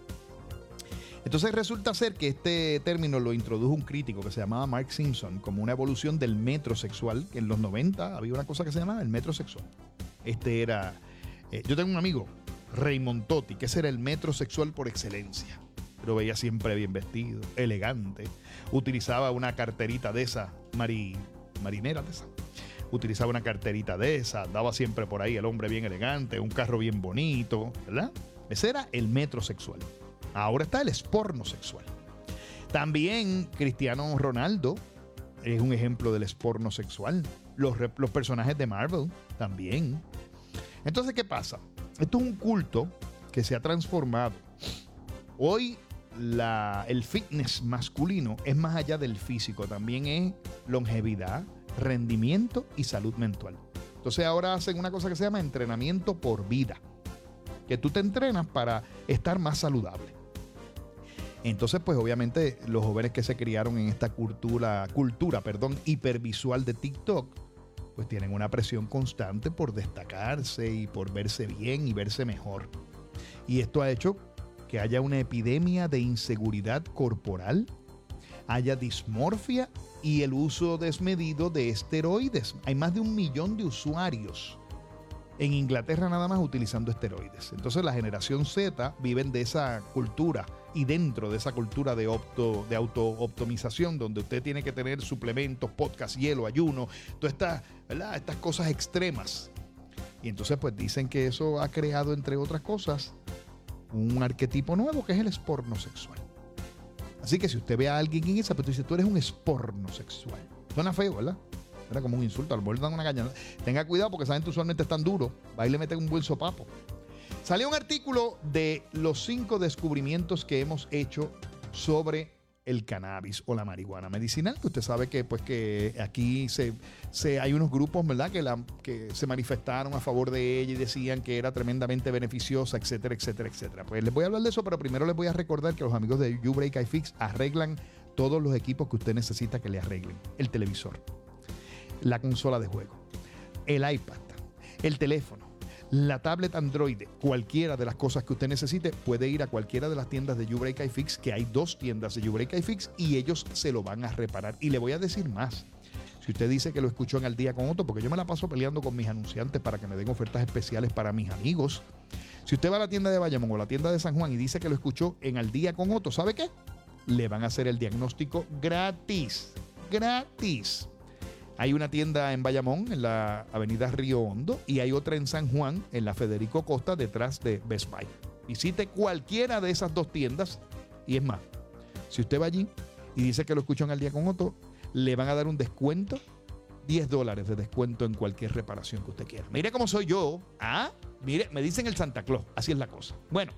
Entonces resulta ser que este término lo introdujo un crítico que se llamaba Mark Simpson como una evolución del metrosexual, que en los noventa había una cosa que se llamaba el metrosexual. Este era, eh, yo tengo un amigo, Raymond Totti, que ese era el metrosexual por excelencia. lo veía siempre bien vestido, elegante. Utilizaba una carterita de esa, mari, marinera de esa. Utilizaba una carterita de esa, andaba siempre por ahí el hombre bien elegante, un carro bien bonito, ¿verdad? Ese era el metrosexual. Ahora está el espornosexual. También Cristiano Ronaldo es un ejemplo del espornosexual. Los, los personajes de Marvel también. Entonces, ¿qué pasa? Esto es un culto que se ha transformado. Hoy la, el fitness masculino es más allá del físico, también es longevidad, rendimiento y salud mental. Entonces ahora hacen una cosa que se llama entrenamiento por vida, que tú te entrenas para estar más saludable. Entonces, pues obviamente los jóvenes que se criaron en esta cultura, cultura, perdón, hipervisual de TikTok, pues tienen una presión constante por destacarse y por verse bien y verse mejor. Y esto ha hecho que haya una epidemia de inseguridad corporal, haya dismorfia y el uso desmedido de esteroides. Hay más de un millón de usuarios en Inglaterra nada más utilizando esteroides. Entonces la generación Z viven de esa cultura y dentro de esa cultura de, opto, de auto-optimización donde usted tiene que tener suplementos, podcast, hielo, ayuno, todas estas, ¿verdad? Estas cosas extremas. Y entonces pues dicen que eso ha creado, entre otras cosas, un arquetipo nuevo que es el espornosexual. Así que si usted ve a alguien en esa, pues tú dices, tú eres un espornosexual. Suena feo, ¿verdad? Era como un insulto, a lo mejor dan una caña. Tenga cuidado porque esa gente usualmente es tan duro, va y le meten un buen sopapo. Salió un artículo de los cinco descubrimientos que hemos hecho sobre el cannabis o la marihuana medicinal, que usted sabe que pues que aquí se, se hay unos grupos, ¿verdad?, que, la, que se manifestaron a favor de ella y decían que era tremendamente beneficiosa, etcétera, etcétera, etcétera. Pues les voy a hablar de eso, pero primero les voy a recordar que los amigos de YouBreak iFix arreglan todos los equipos que usted necesita que le arreglen. El televisor, la consola de juego, el iPad, el teléfono, la tablet Android, cualquiera de las cosas que usted necesite, puede ir a cualquiera de las tiendas de YouBreak iFix, que hay dos tiendas de YouBreak iFix y ellos se lo van a reparar. Y le voy a decir más. Si usted dice que lo escuchó en Al Día con Otto, porque yo me la paso peleando con mis anunciantes para que me den ofertas especiales para mis amigos. Si usted va a la tienda de Bayamón o la tienda de San Juan y dice que lo escuchó en Al Día con Otto, ¿sabe qué? Le van a hacer el diagnóstico gratis. Gratis. Hay una tienda en Bayamón, en la avenida Río Hondo, y hay otra en San Juan, en la Federico Costa, detrás de Best Buy. Visite cualquiera de esas dos tiendas y es más, si usted va allí y dice que lo escuchó en Al Día con Otto, le van a dar un descuento, diez dólares de descuento en cualquier reparación que usted quiera. Mire cómo soy yo. Ah, mire, me dicen el Santa Claus. Así es la cosa. Bueno,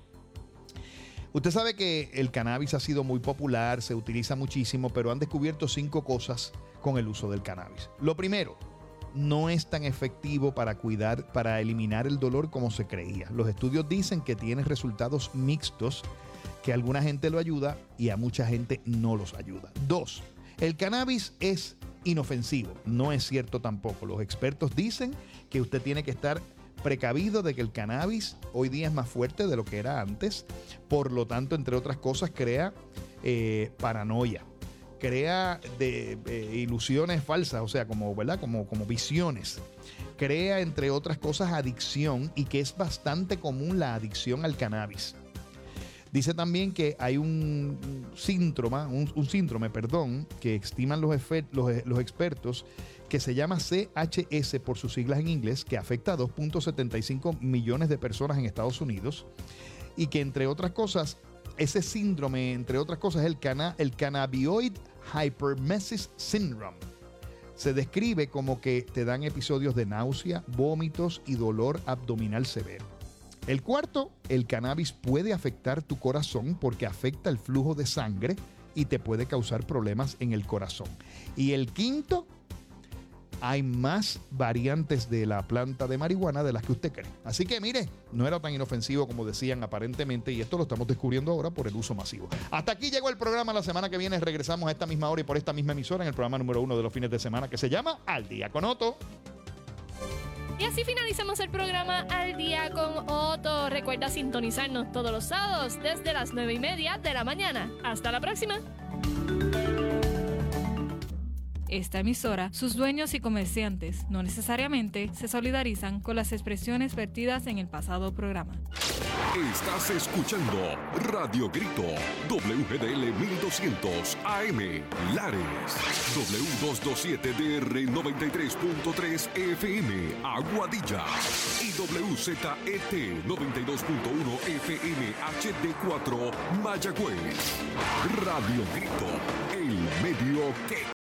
usted sabe que el cannabis ha sido muy popular, se utiliza muchísimo, pero han descubierto cinco cosas con el uso del cannabis. Lo primero, no es tan efectivo para cuidar, para eliminar el dolor como se creía. Los estudios dicen que tiene resultados mixtos, que a alguna gente lo ayuda y a mucha gente no los ayuda. Dos, el cannabis es inofensivo. No es cierto tampoco. Los expertos dicen que usted tiene que estar precavido de que el cannabis hoy día es más fuerte de lo que era antes. Por lo tanto, entre otras cosas, crea eh, paranoia. Crea de, de ilusiones falsas, o sea, como, ¿verdad? Como, como visiones. Crea, entre otras cosas, adicción y que es bastante común la adicción al cannabis. Dice también que hay un síndrome, un, un síndrome, perdón, que estiman los, efe, los, los expertos, que se llama C H S por sus siglas en inglés, que afecta a dos punto setenta y cinco millones de personas en Estados Unidos y que, entre otras cosas, ese síndrome, entre otras cosas, es el, cana, el Cannabinoid Hyperemesis Syndrome. Se describe como que te dan episodios de náusea, vómitos y dolor abdominal severo. El cuarto, el cannabis puede afectar tu corazón porque afecta el flujo de sangre y te puede causar problemas en el corazón. Y el quinto, hay más variantes de la planta de marihuana de las que usted cree. Así que mire, no era tan inofensivo como decían aparentemente, y esto lo estamos descubriendo ahora por el uso masivo. Hasta aquí llegó el programa. La semana que viene regresamos a esta misma hora y por esta misma emisora en el programa número uno de los fines de semana, que se llama Al Día con Otto. Y así finalizamos el programa Al Día con Otto. Recuerda sintonizarnos todos los sábados desde las nueve y media de la mañana. Hasta la próxima. Esta emisora, sus dueños y comerciantes no necesariamente se solidarizan con las expresiones vertidas en el pasado programa. Estás escuchando Radio Grito, W G D L mil doscientos A M, Lares, W doscientos veintisiete D R noventa y tres punto tres F M, Aguadilla, y W Z E T noventa y dos punto uno F M H D cuatro, Mayagüez. Radio Grito, el medio que